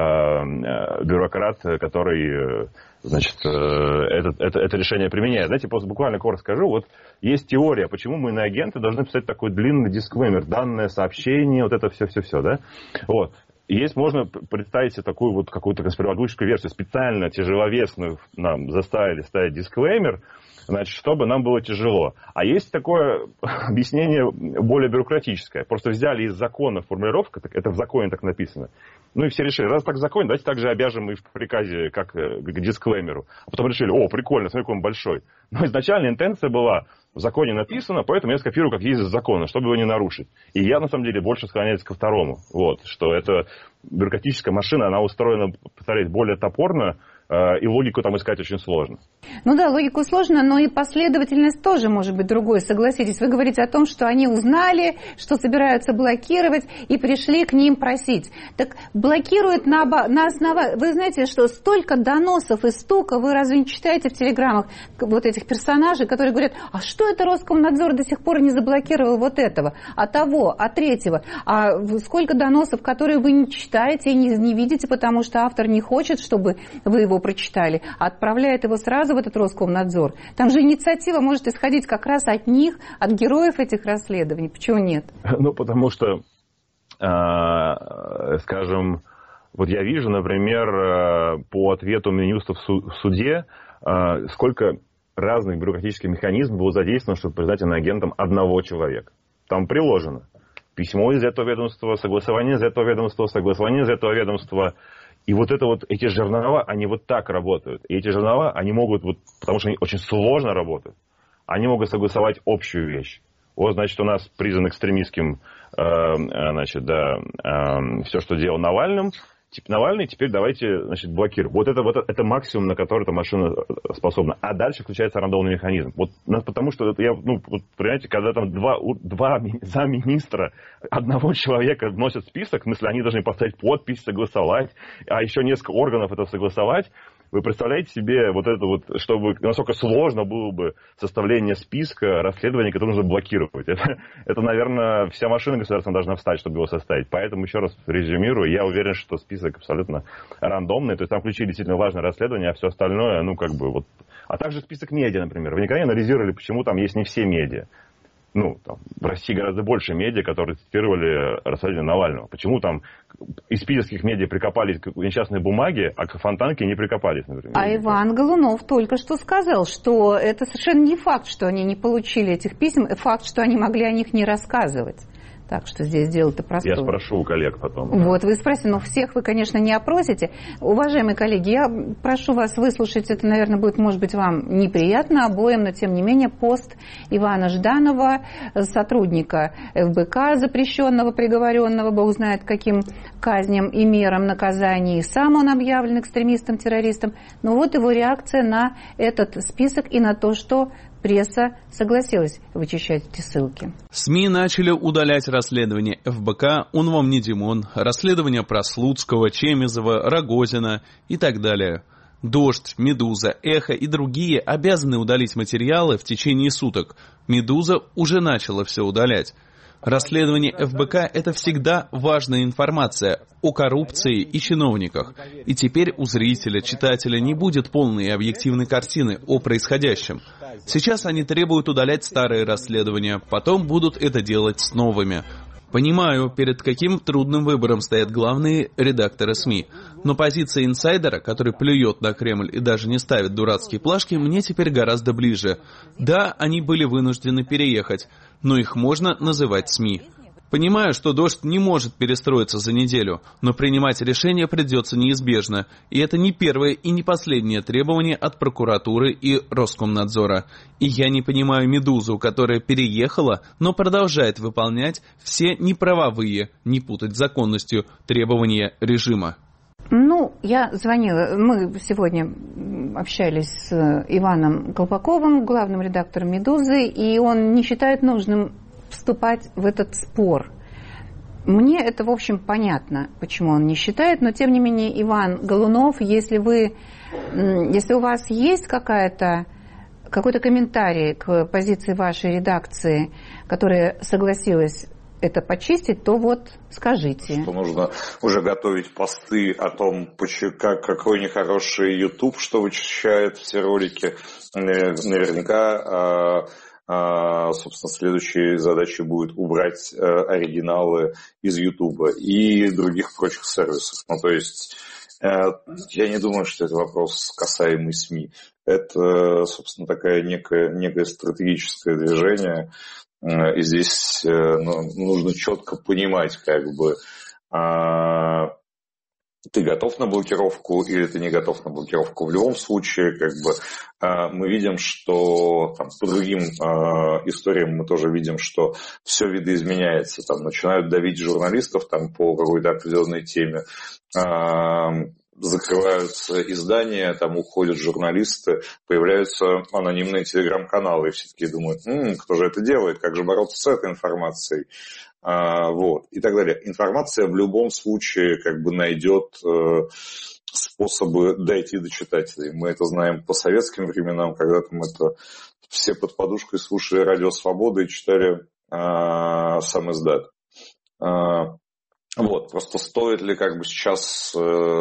э, бюрократ, который, значит, э, это, это, это решение применяет. Знаете, просто буквально коротко скажу. Вот есть теория, почему мы на агенты должны писать такой длинный дисклеймер, данное сообщение, вот это все-все-все, да? Вот. Есть, можно представить себе такую вот какую-то конспирологическую версию. Специально тяжеловесную нам заставили ставить дисклеймер, значит, чтобы нам было тяжело. А есть такое объяснение более бюрократическое. Просто взяли из закона формулировку, это в законе так написано. Ну и все решили, раз так в законе, давайте так же обяжем и в приказе, как к дисклеймеру. А потом решили, о, прикольно, смотри, какой он большой. Но изначально интенция была, в законе написано, поэтому я скопирую, как есть из закона, чтобы его не нарушить. И я, на самом деле, больше склоняюсь ко второму. Вот, что это бюрократическая машина, она устроена, повторяюсь, более топорно, и логику там искать очень сложно. Ну да, логику сложно, но и последовательность тоже может быть другой. Согласитесь, вы говорите о том, что они узнали, что собираются блокировать, и пришли к ним просить. Так блокируют на, на основании... Вы знаете, что столько доносов и стука, вы разве не читаете в телеграммах вот этих персонажей, которые говорят, а что это Роскомнадзор до сих пор не заблокировал вот этого, а того, а третьего? А сколько доносов, которые вы не читаете и не, не видите, потому что автор не хочет, чтобы вы его прочитали, а отправляет его сразу в этот Роскомнадзор. Там же инициатива может исходить как раз от них, от героев этих расследований. Почему нет? Ну, потому что, э, скажем, вот я вижу, например, по ответу Минюста в суде, э, сколько разных бюрократических механизмов было задействовано, чтобы признать иноагентом одного человека. Там приложено письмо из этого ведомства, согласование из этого ведомства, согласование из этого ведомства. И вот это вот, эти жернова, они вот так работают. И эти жернова, они могут, вот, потому что они очень сложно работают, они могут согласовать общую вещь. Вот, значит, у нас признан экстремистским, э, значит, да, э, все, что делал Навальным. Типа, Навальный, теперь давайте, значит, блокируем. Вот это, вот это максимум, на который эта машина способна. А дальше включается рандомный механизм. Вот, потому что, я, ну, вот, понимаете, когда там два, два замминистра одного человека вносят список, в смысле, они должны поставить подпись, согласовать, а еще несколько органов это согласовать, Вы представляете себе вот это вот, чтобы, насколько сложно было бы составление списка расследований, которые нужно блокировать. Это, это, наверное, вся машина государственная должна встать, чтобы его составить. Поэтому, еще раз резюмирую, я уверен, что список абсолютно рандомный. То есть там включили действительно важное расследование, а все остальное, ну, как бы вот... А также список медиа, например. Вы никогда не анализировали, почему там есть не все медиа? Ну, там, в России гораздо больше медиа, которые цитировали расследование Навального. Почему там из питерских медиа прикопались к несчастной бумаге, а к Фонтанке не прикопались, например? А Иван Голунов только что сказал, что это совершенно не факт, что они не получили этих писем, факт, что они могли о них не рассказывать. Так что здесь дело-то простое. Я спрошу у коллег потом. Вот, вы спросите, но всех вы, конечно, не опросите. Уважаемые коллеги, я прошу вас выслушать, это, наверное, будет, может быть, вам неприятно обоим, но, тем не менее, пост Ивана Жданова, сотрудника эф бэ ка, запрещенного, приговоренного, бог знает каким казням и мерам наказаний. Сам он объявлен экстремистом-террористом. Но вот его реакция на этот список и на то, что пресса согласилась вычищать эти ссылки. СМИ начали удалять расследования эф бэ ка, «Он вам не Димон», расследования про Слуцкого, Чемизова, Рогозина и так далее. «Дождь», «Медуза», «Эхо» и другие обязаны удалить материалы в течение суток. «Медуза» уже начала все удалять. Расследование эф бэ ка – это всегда важная информация о коррупции и чиновниках. И теперь у зрителя, читателя не будет полной и объективной картины о происходящем. Сейчас они требуют удалять старые расследования, потом будут это делать с новыми. Понимаю, перед каким трудным выбором стоят главные редакторы СМИ. Но позиция инсайдера, который плюет на Кремль и даже не ставит дурацкие плашки, мне теперь гораздо ближе. Да, они были вынуждены переехать, но их можно называть СМИ. Понимаю, что «Дождь» не может перестроиться за неделю, но принимать решение придется неизбежно. И это не первое и не последнее требование от прокуратуры и Роскомнадзора. И я не понимаю «Медузу», которая переехала, но продолжает выполнять все неправовые, не путать с законностью, требования режима. Ну, я звонила, мы сегодня общались с Иваном Колпаковым, главным редактором «Медузы», и он не считает нужным вступать в этот спор. Мне это, в общем, понятно, почему он не считает, но, тем не менее, Иван Голунов, если вы, если у вас есть какая-то, какой-то комментарий к позиции вашей редакции, которая согласилась это почистить, то вот скажите. Что нужно уже готовить посты о том, как, какой нехороший YouTube, что вычищает все ролики. Наверняка... собственно, следующей задачей будет убрать э, оригиналы из Ютуба и других прочих сервисов. Ну, то есть, э, я не думаю, что это вопрос, касаемый СМИ. Это, собственно, такое некое, некое стратегическое движение. Э, и здесь э, ну, нужно четко понимать, как бы, э, ты готов на блокировку или ты не готов на блокировку. В любом случае, как бы, мы видим, что там, по другим э, историям мы тоже видим, что все видоизменяется. Там, начинают давить журналистов там, по какой-то определенной теме, э, закрываются издания, там уходят журналисты, появляются анонимные телеграм-каналы, и все такие думают, м-м, кто же это делает, как же бороться с этой информацией. А, вот, и так далее. Информация в любом случае как бы найдет э, способы дойти до читателей. Мы это знаем по советским временам, когда там это все под подушкой слушали радио «Свобода» и читали э, сам издат. Э, вот, просто стоит ли как бы сейчас э,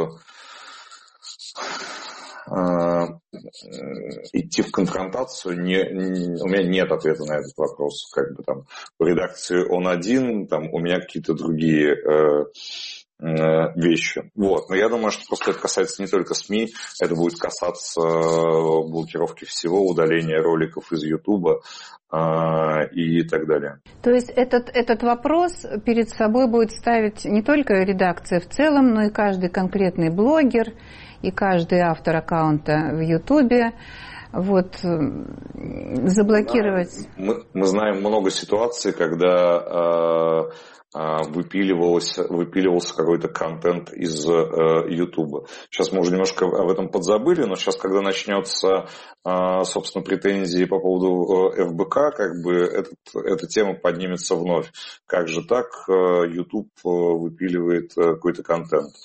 идти в конфронтацию, не, не, у меня нет ответа на этот вопрос. Как бы там в редакции он один, там у меня какие-то другие э, э, вещи. Вот. Но я думаю, что просто это касается не только СМИ, это будет касаться блокировки всего, удаления роликов из Ютуба э, и так далее. То есть этот, этот вопрос перед собой будет ставить не только редакция в целом, но и каждый конкретный блогер, и каждый автор аккаунта в Ютубе, вот, заблокировать. Мы, мы знаем много ситуаций, когда э, э, выпиливался, выпиливался какой-то контент из Ютуба. Э, сейчас мы уже немножко об этом подзабыли, но сейчас, когда начнется, э, собственно, претензии по поводу эф бэ ка, как бы этот, эта тема поднимется вновь. Как же так э, YouTube выпиливает какой-то контент?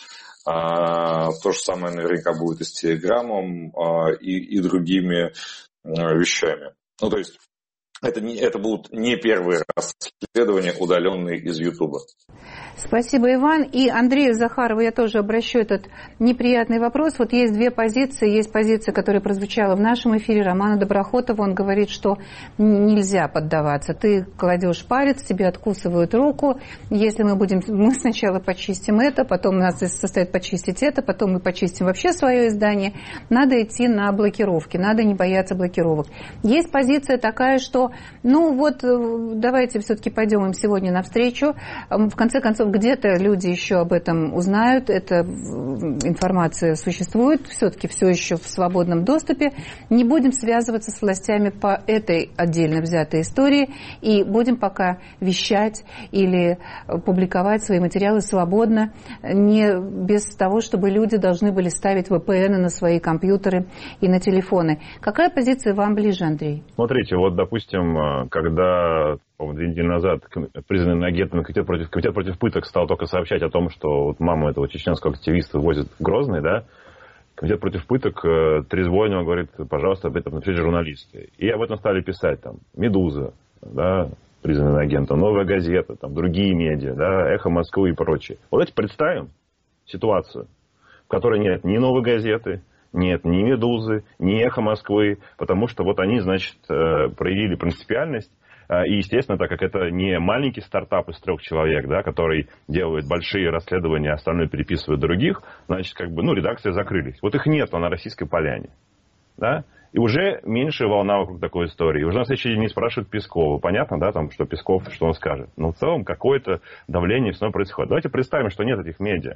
То же самое наверняка будет и с Телеграмом, и, и другими вещами. Ну, то есть это, не, это будут не первые расследования, удаленные из Ютуба. Спасибо, Иван. И Андрею Захарову я тоже обращу этот неприятный вопрос. Вот есть две позиции. Есть позиция, которая прозвучала в нашем эфире, Романа Доброхотова. Он говорит, что нельзя поддаваться. Ты кладешь палец, тебе откусывают руку. Если мы будем... Мы сначала почистим это, потом у нас состоит почистить это, потом мы почистим вообще свое издание. Надо идти на блокировки, надо не бояться блокировок. Есть позиция такая, что ну вот давайте все-таки пойдем им сегодня навстречу. В конце концов, где-то люди еще об этом узнают, эта информация существует, все-таки все еще в свободном доступе. Не будем связываться с властями по этой отдельно взятой истории и будем пока вещать или публиковать свои материалы свободно, не без того, чтобы люди должны были ставить вэ пэ эн на свои компьютеры и на телефоны. Какая позиция вам ближе, Андрей? Смотрите, вот, допустим, когда... две недели назад признанный агентом комитет против, комитет против пыток стал только сообщать о том, что вот маму этого чеченского активиста возят в Грозный, да, комитет против пыток э, трезвонил, говорит, пожалуйста, об этом напишите журналисты. И об этом стали писать там «Медуза», да, признанный агентом, «Новая газета», там, другие медиа, да, «Эхо Москвы» и прочее. Вот давайте представим ситуацию, в которой нет ни «Новой газеты», нет ни «Медузы», ни «Эхо Москвы», потому что вот они, значит, э, проявили принципиальность. И, естественно, так как это не маленький стартап из трех человек, да, который делает большие расследования, остальное переписывает других, значит, как бы, ну, редакции закрылись. Вот их нет на Российской Поляне. Да? И уже меньшая волна вокруг такой истории. Уже на следующий день не спрашивают Пескова. Понятно, да, там, что Песков, что он скажет. Но в целом какое-то давление все равно происходит. Давайте представим, что нет этих медиа.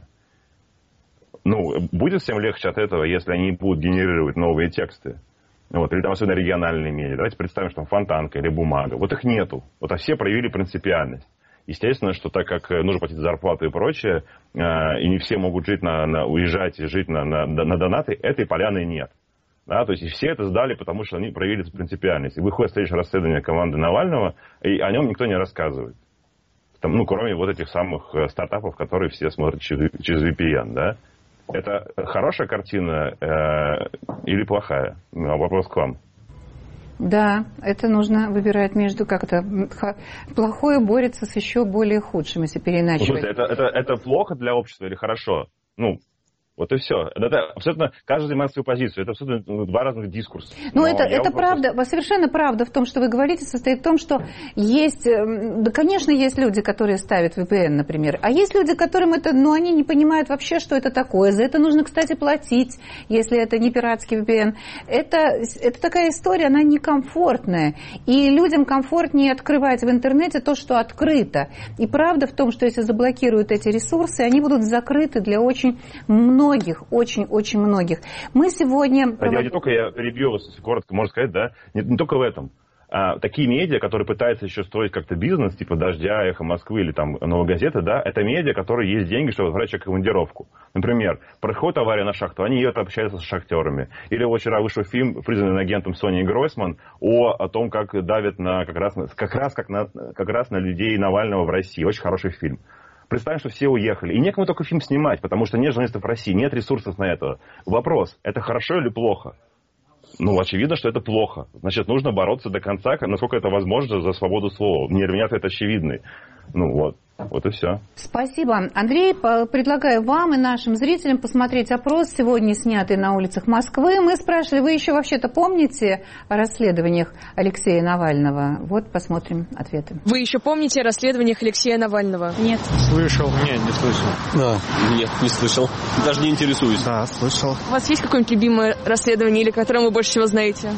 Ну, будет всем легче от этого, если они будут генерировать новые тексты. Вот, или там особенно региональные медиа. Давайте представим, что там Фонтанка или Бумага. Вот их нету. Вот а все проявили принципиальность. Естественно, что так как нужно платить зарплату и прочее, э, и не все могут жить на, на, уезжать и жить на, на, на донаты, этой поляны нет. Да, то есть и все это сдали, потому что они проявили принципиальность. И выходит следующее расследование команды Навального, и о нем никто не рассказывает. Там, ну, кроме вот этих самых стартапов, которые все смотрят через, через ви пи эн, да. Это хорошая картина э, или плохая? Ну, вопрос к вам. Да, это нужно выбирать между как-то плохое борется с еще более худшим, если переиначивать. Ну, это, это, это плохо для общества или хорошо? Ну, вот и все. Это абсолютно, каждый занимает свою позицию. Это абсолютно два разных дискурса. Ну, это, это правда, просто... совершенно правда в том, что вы говорите, состоит в том, что есть, да, конечно, есть люди, которые ставят ви пи эн, например, а есть люди, которым это, ну, они не понимают вообще, что это такое. За это нужно, кстати, платить, если это не пиратский ви пи эн. Это, это такая история, она некомфортная. И людям комфортнее открывать в интернете то, что открыто. И правда в том, что если заблокируют эти ресурсы, они будут закрыты для очень многих Многих, очень-очень многих. Мы сегодня... Я не только, я перебью вас, коротко, можно сказать, да, не, не только в этом. А, такие медиа, которые пытаются еще строить как-то бизнес, типа «Дождя», «Эхо Москвы» или там «Новой газеты», да, это медиа, которые есть деньги, чтобы возвращать человека в командировку. Например, происходит авария на шахту, они ее общаются с шахтерами. Или вот вчера вышел фильм, признанный агентом Сони Гройсман, о, о том, как давят на, как раз, как раз, как на, как раз на людей Навального в России. Очень хороший фильм. Представим, что все уехали. И некому только фильм снимать, потому что нет журналистов в России, нет ресурсов на это. Вопрос, это хорошо или плохо? Ну, очевидно, что это плохо. Значит, нужно бороться до конца, насколько это возможно, за свободу слова. Мне для меня это очевидно. Ну, вот. Вот и все. Спасибо. Андрей, предлагаю вам и нашим зрителям посмотреть опрос, сегодня снятый на улицах Москвы. Мы спрашивали, вы еще вообще-то помните о расследованиях Алексея Навального? Вот посмотрим ответы. Вы еще помните о расследованиях Алексея Навального? Нет. Слышал. Нет, не слышал. Да. Нет, не слышал. Даже не интересуюсь. Да, слышал. У вас есть какое-нибудь любимое расследование или которое вы больше всего знаете?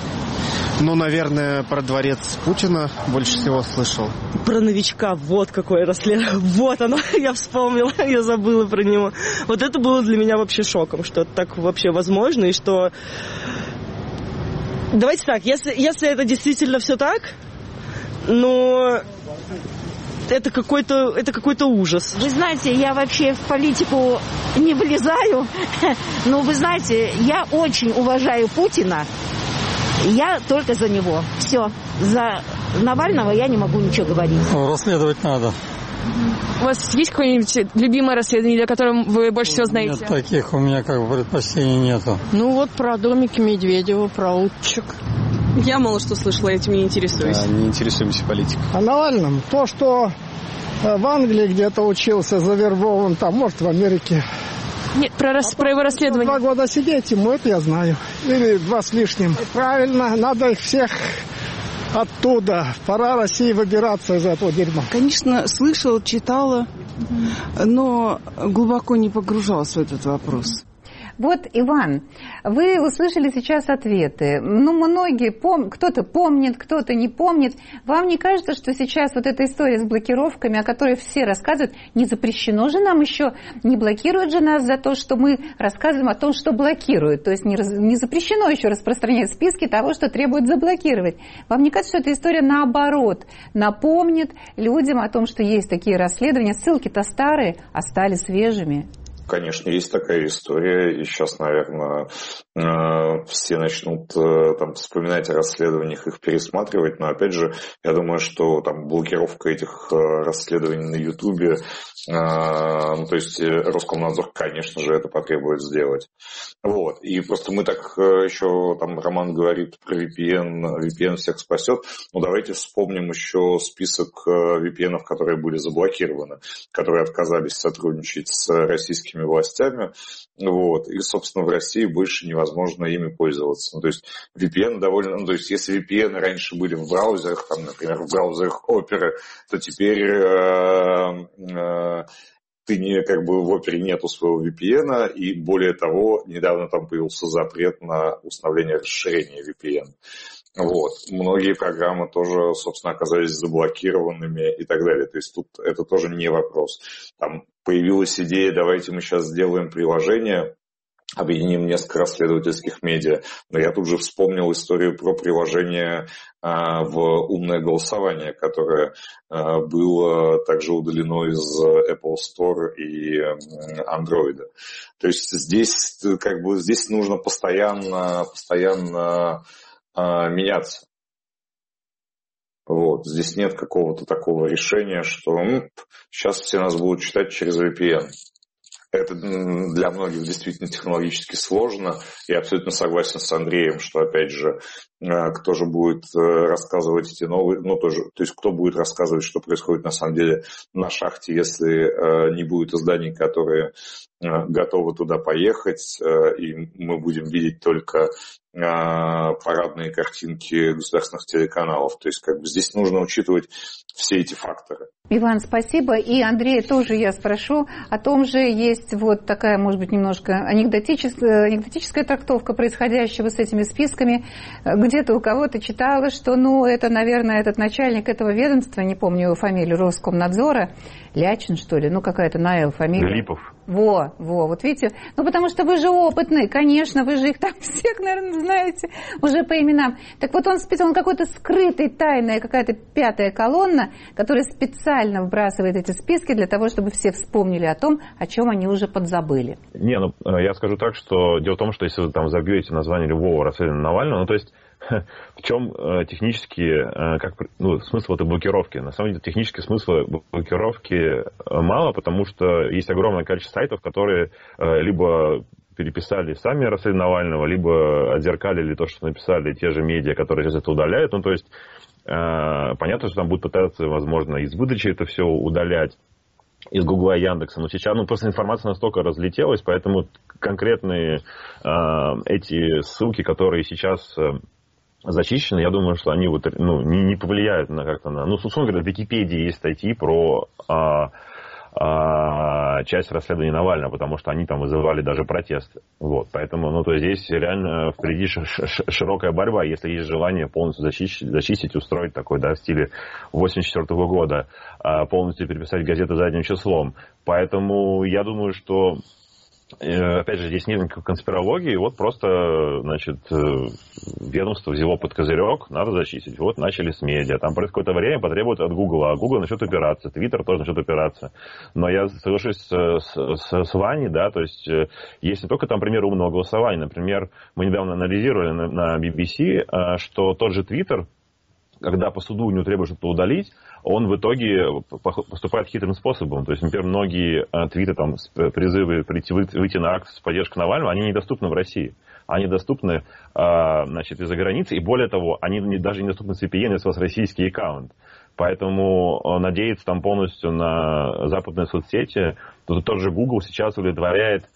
Ну, наверное, про дворец Путина больше всего слышал. Про новичка, вот какое расследование. Вот оно, я вспомнила, я забыла про него. Вот это было для меня вообще шоком, что так вообще возможно, и что... Давайте так, если, если это действительно все так, но... Это какой-то, это какой-то ужас. Вы знаете, я вообще в политику не влезаю, но вы знаете, я очень уважаю Путина. Я только за него. Все. За Навального я не могу ничего говорить. Ну, расследовать надо. У вас есть какое-нибудь любимое расследование, о котором вы больше всего знаете? Нет, таких у меня как бы предпочтений нету. Ну вот про домики Медведева, про уточек. Я мало что слышала, этим не интересуюсь. Да, не интересуемся политикой. О Навальном? То, что в Англии где-то учился, завербован, там, может, в Америке. Нет, про, рас... а про его расследование. Два года сидеть ему, это я знаю. Или два с лишним. Правильно, надо их всех оттуда. Пора России выбираться из этого дерьма. Конечно, слышала, читала, но глубоко не погружалась в этот вопрос. Вот, Иван, вы услышали сейчас ответы. Ну, многие, пом... кто-то помнит, кто-то не помнит. Вам не кажется, что сейчас вот эта история с блокировками, о которой все рассказывают, не запрещено же нам еще, не блокируют же нас за то, что мы рассказываем о том, что блокируют. То есть не, раз... не запрещено еще распространять списки того, что требуют заблокировать. Вам не кажется, что эта история наоборот напомнит людям о том, что есть такие расследования? Ссылки-то старые, а стали свежими. Конечно, есть такая история, и сейчас, наверное, все начнут там вспоминать о расследованиях, их пересматривать, но, опять же, я думаю, что там блокировка этих расследований на Ютубе, ну, то есть Роскомнадзор, конечно же, это потребует сделать. Вот, и просто мы так еще, там, Роман говорит про ви пи эн, ви пи эн всех спасет, но давайте вспомним еще список ви пи эн-ов, которые были заблокированы, которые отказались сотрудничать с российскими властями, вот, и, собственно, в России больше невозможно ими пользоваться. Ну, то есть ви пи эн довольно, ну, то есть если ви пи эн раньше были в браузерах, там, например, в браузерах Opera, то теперь э, э, ты не, как бы в Opera нету своего ви пи эн, и более того, недавно там появился запрет на установление расширения ви пи эн. Вот. Многие программы тоже, собственно, оказались заблокированными и так далее. То есть тут это тоже не вопрос. Там появилась идея, давайте мы сейчас сделаем приложение, объединим несколько расследовательских медиа. Но я тут же вспомнил историю про приложение а, в умное голосование, которое а, было также удалено из Apple Store и Android. То есть здесь, как бы, здесь нужно постоянно, постоянно меняться. Вот. Здесь нет какого-то такого решения, что ну, сейчас все нас будут читать через ви пи эн. Это для многих действительно технологически сложно. Я абсолютно согласен с Андреем, что, опять же, кто же будет рассказывать эти новые... Ну, тоже, то есть, кто будет рассказывать, что происходит на самом деле на шахте, если не будет изданий, которые готовы туда поехать, и мы будем видеть только парадные картинки государственных телеканалов. То есть, как бы здесь нужно учитывать все эти факторы. Иван, спасибо. И Андрея тоже я спрошу. О том же есть вот такая, может быть, немножко анекдотическая, анекдотическая трактовка происходящего с этими списками. Где-то у кого-то читала, что, ну, это, наверное, этот начальник этого ведомства, не помню его фамилию, Роскомнадзора, Лячин, что ли, ну, какая-то на Л фамилия. Липов. Во, во, вот видите, ну, потому что вы же опытный, конечно, вы же их там всех, наверное, знаете уже по именам. Так вот, он, он какой-то скрытый, тайная какая-то пятая колонна, которая специально вбрасывает эти списки для того, чтобы все вспомнили о том, о чем они уже подзабыли. Не, ну, я скажу так, что дело в том, что если вы там забьете название любого расследования Навального, ну, то есть, в чем э, технически, э, как, ну, смысл этой блокировки? На самом деле, технически смысла блокировки мало, потому что есть огромное количество сайтов, которые э, либо переписали сами расследование Навального, либо отзеркалили то, что написали те же медиа, которые сейчас это удаляют. Ну, то есть, э, понятно, что там будут пытаться, возможно, из выдачи это все удалять, из Гугла и Яндекса. Но сейчас, ну, просто информация настолько разлетелась, поэтому конкретные э, эти ссылки, которые сейчас... Э, зачищены, я думаю, что они вот, ну, не, не повлияют на как-то на... Ну, собственно говоря, в Википедии есть статьи про а, а, часть расследования Навального, потому что они там вызывали даже протесты. Вот, поэтому, ну, то есть здесь реально впереди ш- ш- широкая борьба, если есть желание полностью зачистить, зачистить, устроить такой, да, в стиле восемьдесят четвёртого года, а, полностью переписать газеты задним числом. Поэтому я думаю, что опять же, здесь нет никакой конспирологии, вот просто, значит, ведомство взяло под козырек, надо зачистить. Вот начали с медиа, там через какое-то время потребуют от Гугла, а Google начнет упираться, Твиттер тоже начнет упираться. Но я соглашусь с, с, с Ваней, да, то есть есть не только там пример умного голосования, например, мы недавно анализировали на, на би би си, что тот же Твиттер, когда по суду у него требуют что-то удалить, он в итоге поступает хитрым способом. То есть, например, многие твиты, там, призывы прийти, выйти на акцию с поддержкой Навального, они недоступны в России. Они доступны, значит, из-за границы, и более того, они даже недоступны с ви пи эн, если у вас российский аккаунт. Поэтому надеяться там полностью на западные соцсети, то тот же Google сейчас удовлетворяет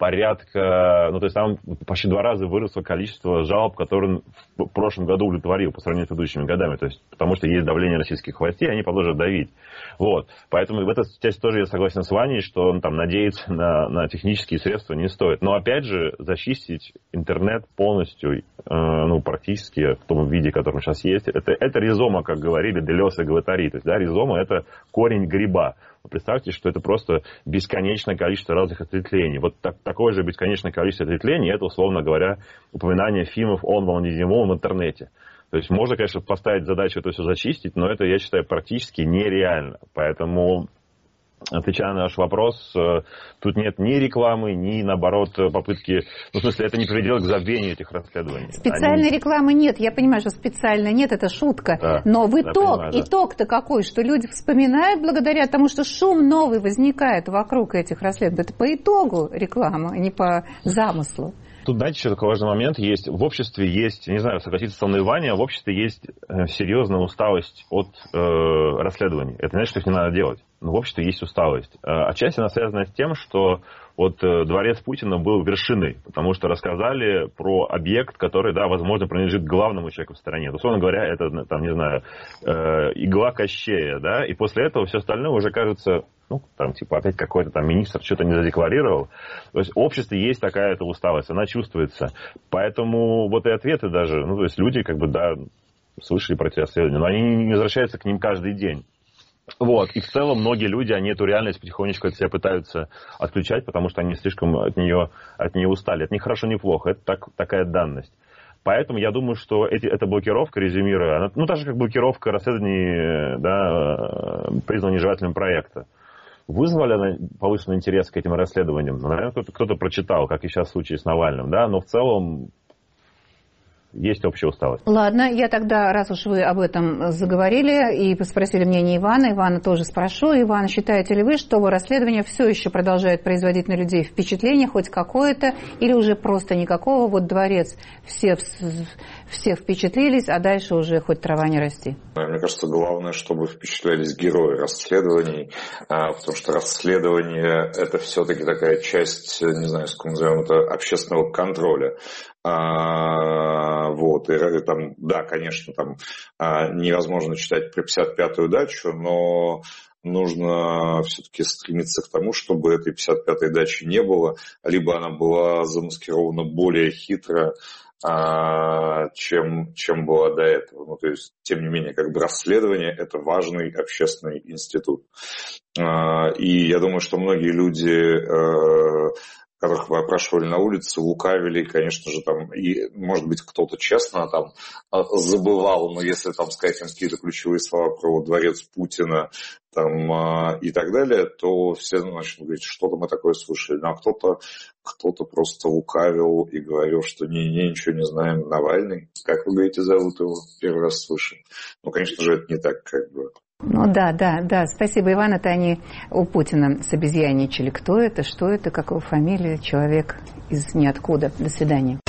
порядка, ну, то есть там почти два раза выросло количество жалоб, которые в прошлом году удовлетворил по сравнению с предыдущими годами, то есть потому что есть давление российских властей, они продолжают давить. Вот. Поэтому в этой части тоже я согласен с Ваней, что он там надеяться на, на технические средства не стоит. Но опять же, зачистить интернет полностью, э, ну, практически в том виде, в котором сейчас есть, это, это ризома, как говорили, делёс и гватари. То есть, да, ризома — это корень гриба. Представьте, что это просто бесконечное количество разных ответвлений. Вот так, такое же бесконечное количество ответвлений — это, условно говоря, упоминание фильмов о Владимирове в интернете. То есть можно, конечно, поставить задачу это все зачистить, но это, я считаю, практически нереально. Поэтому, отвечая на наш вопрос, тут нет ни рекламы, ни, наоборот, попытки... Ну, в смысле, это не приведет к забвению этих расследований. Специальной Они... рекламы нет. Я понимаю, что специально нет, это шутка. Да, но в итог, понимаю, да. итог-то какой? Что люди вспоминают благодаря тому, что шум новый возникает вокруг этих расследований. Это по итогу реклама, а не по замыслу. Тут, знаете, еще такой важный момент есть. В обществе есть, не знаю, согласится со мной Ваня, в обществе есть серьезная усталость от э, расследований. Это не значит, что их не надо делать. Но в обществе есть усталость. Отчасти она связана с тем, что вот дворец Путина был вершиной, потому что рассказали про объект, который, да, возможно, принадлежит главному человеку в стране. Условно говоря, это, там, не знаю, э, игла Кощея, да, и после этого все остальное уже кажется, ну, там, типа, опять какой-то там министр что-то не задекларировал. То есть в обществе есть такая-то усталость, она чувствуется. Поэтому вот и ответы даже, ну, то есть люди, как бы, да, слышали про эти расследования, но они не возвращаются к ним каждый день. Вот. И в целом многие люди, они эту реальность потихонечку от себя пытаются отключать, потому что они слишком от нее, от нее устали. Это не хорошо, не плохо. Это так, такая данность. Поэтому я думаю, что эти, эта блокировка, резюмируя, она, ну, так же, как блокировка расследований, да, признанного нежелательным проекта, вызвали она повышенный интерес к этим расследованиям. Наверное, кто-то, кто-то прочитал, как и сейчас в случае с Навальным, да, но в целом есть общая усталость. Ладно, я тогда, раз уж вы об этом заговорили и спросили мнение Ивана, Ивана тоже спрошу. Иван, считаете ли вы, что расследование все еще продолжает производить на людей впечатление хоть какое-то, или уже просто никакого? Вот дворец, все, все впечатлились, а дальше уже хоть трава не расти. Мне кажется, главное, чтобы впечатлялись герои расследований, потому что расследование — это все-таки такая часть, не знаю, как назовем это, общественного контроля. А, вот, и там, да, конечно, там а, невозможно читать про пятьдесят пятую дачу, но нужно все-таки стремиться к тому, чтобы этой пятьдесят пятой дачи не было, либо она была замаскирована более хитро, а, чем, чем была до этого. Ну, то есть, тем не менее, как бы расследование — это важный общественный институт. А, и я думаю, что многие люди... А, которых вы опрашивали на улице, лукавили, конечно же, там, и, может быть, кто-то честно там забывал, но если там сказать им какие-то ключевые слова про дворец Путина там, и так далее, то все начнут говорить, что-то мы такое слышали. Ну, а кто-то, кто-то просто лукавил и говорил, что не-не, ничего не знаем, Навальный, как вы говорите, зовут его, первый раз слышим. Ну, конечно же, это не так, как бы. Ну да, да, да. Спасибо, Иван. Это они у Путина собезьяничали. Кто это, что это, как его фамилия, человек из ниоткуда. До свидания.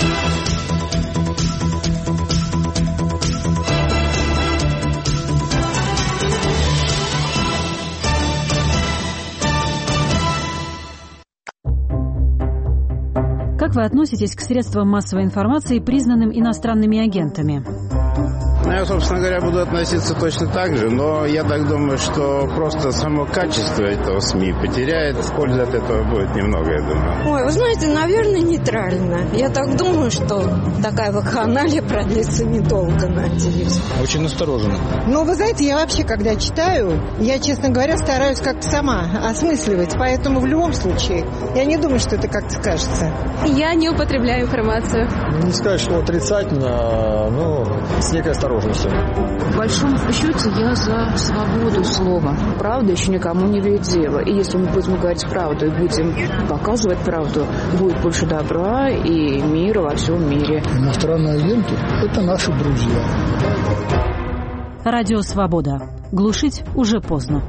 Как вы относитесь к средствам массовой информации, признанным иностранными агентами? Я, собственно говоря, буду относиться точно так же, но я так думаю, что просто само качество этого СМИ потеряет, пользы от этого будет немного, я думаю. Ой, вы знаете, наверное, нейтрально. Я так думаю, что такая вакханалия продлится недолго, надеюсь. Очень настороженно. Ну, вы знаете, я вообще, когда читаю, я, честно говоря, стараюсь как-то сама осмысливать, поэтому в любом случае я не думаю, что это как-то скажется. Я не употребляю информацию. Не сказать, что отрицательно, но с некой осторожностью. В большом счете я за свободу слова. Правда еще никому не вредила. И если мы будем говорить правду и будем показывать правду, будет больше добра и мира во всем мире. Иностранные агенты – это наши друзья. Радио «Свобода». Глушить уже поздно.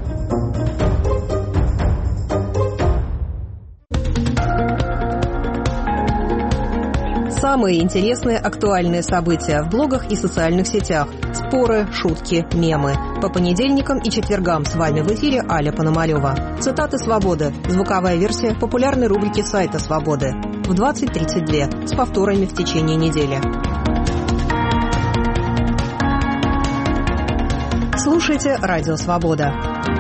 Самые интересные актуальные события в блогах и социальных сетях. Споры, шутки, мемы. По понедельникам и четвергам с вами в эфире Аля Пономарева. Цитаты «Свободы». Звуковая версия популярной рубрики сайта «Свободы». В двадцать тридцать два с повторами в течение недели. Слушайте «Радио Свобода».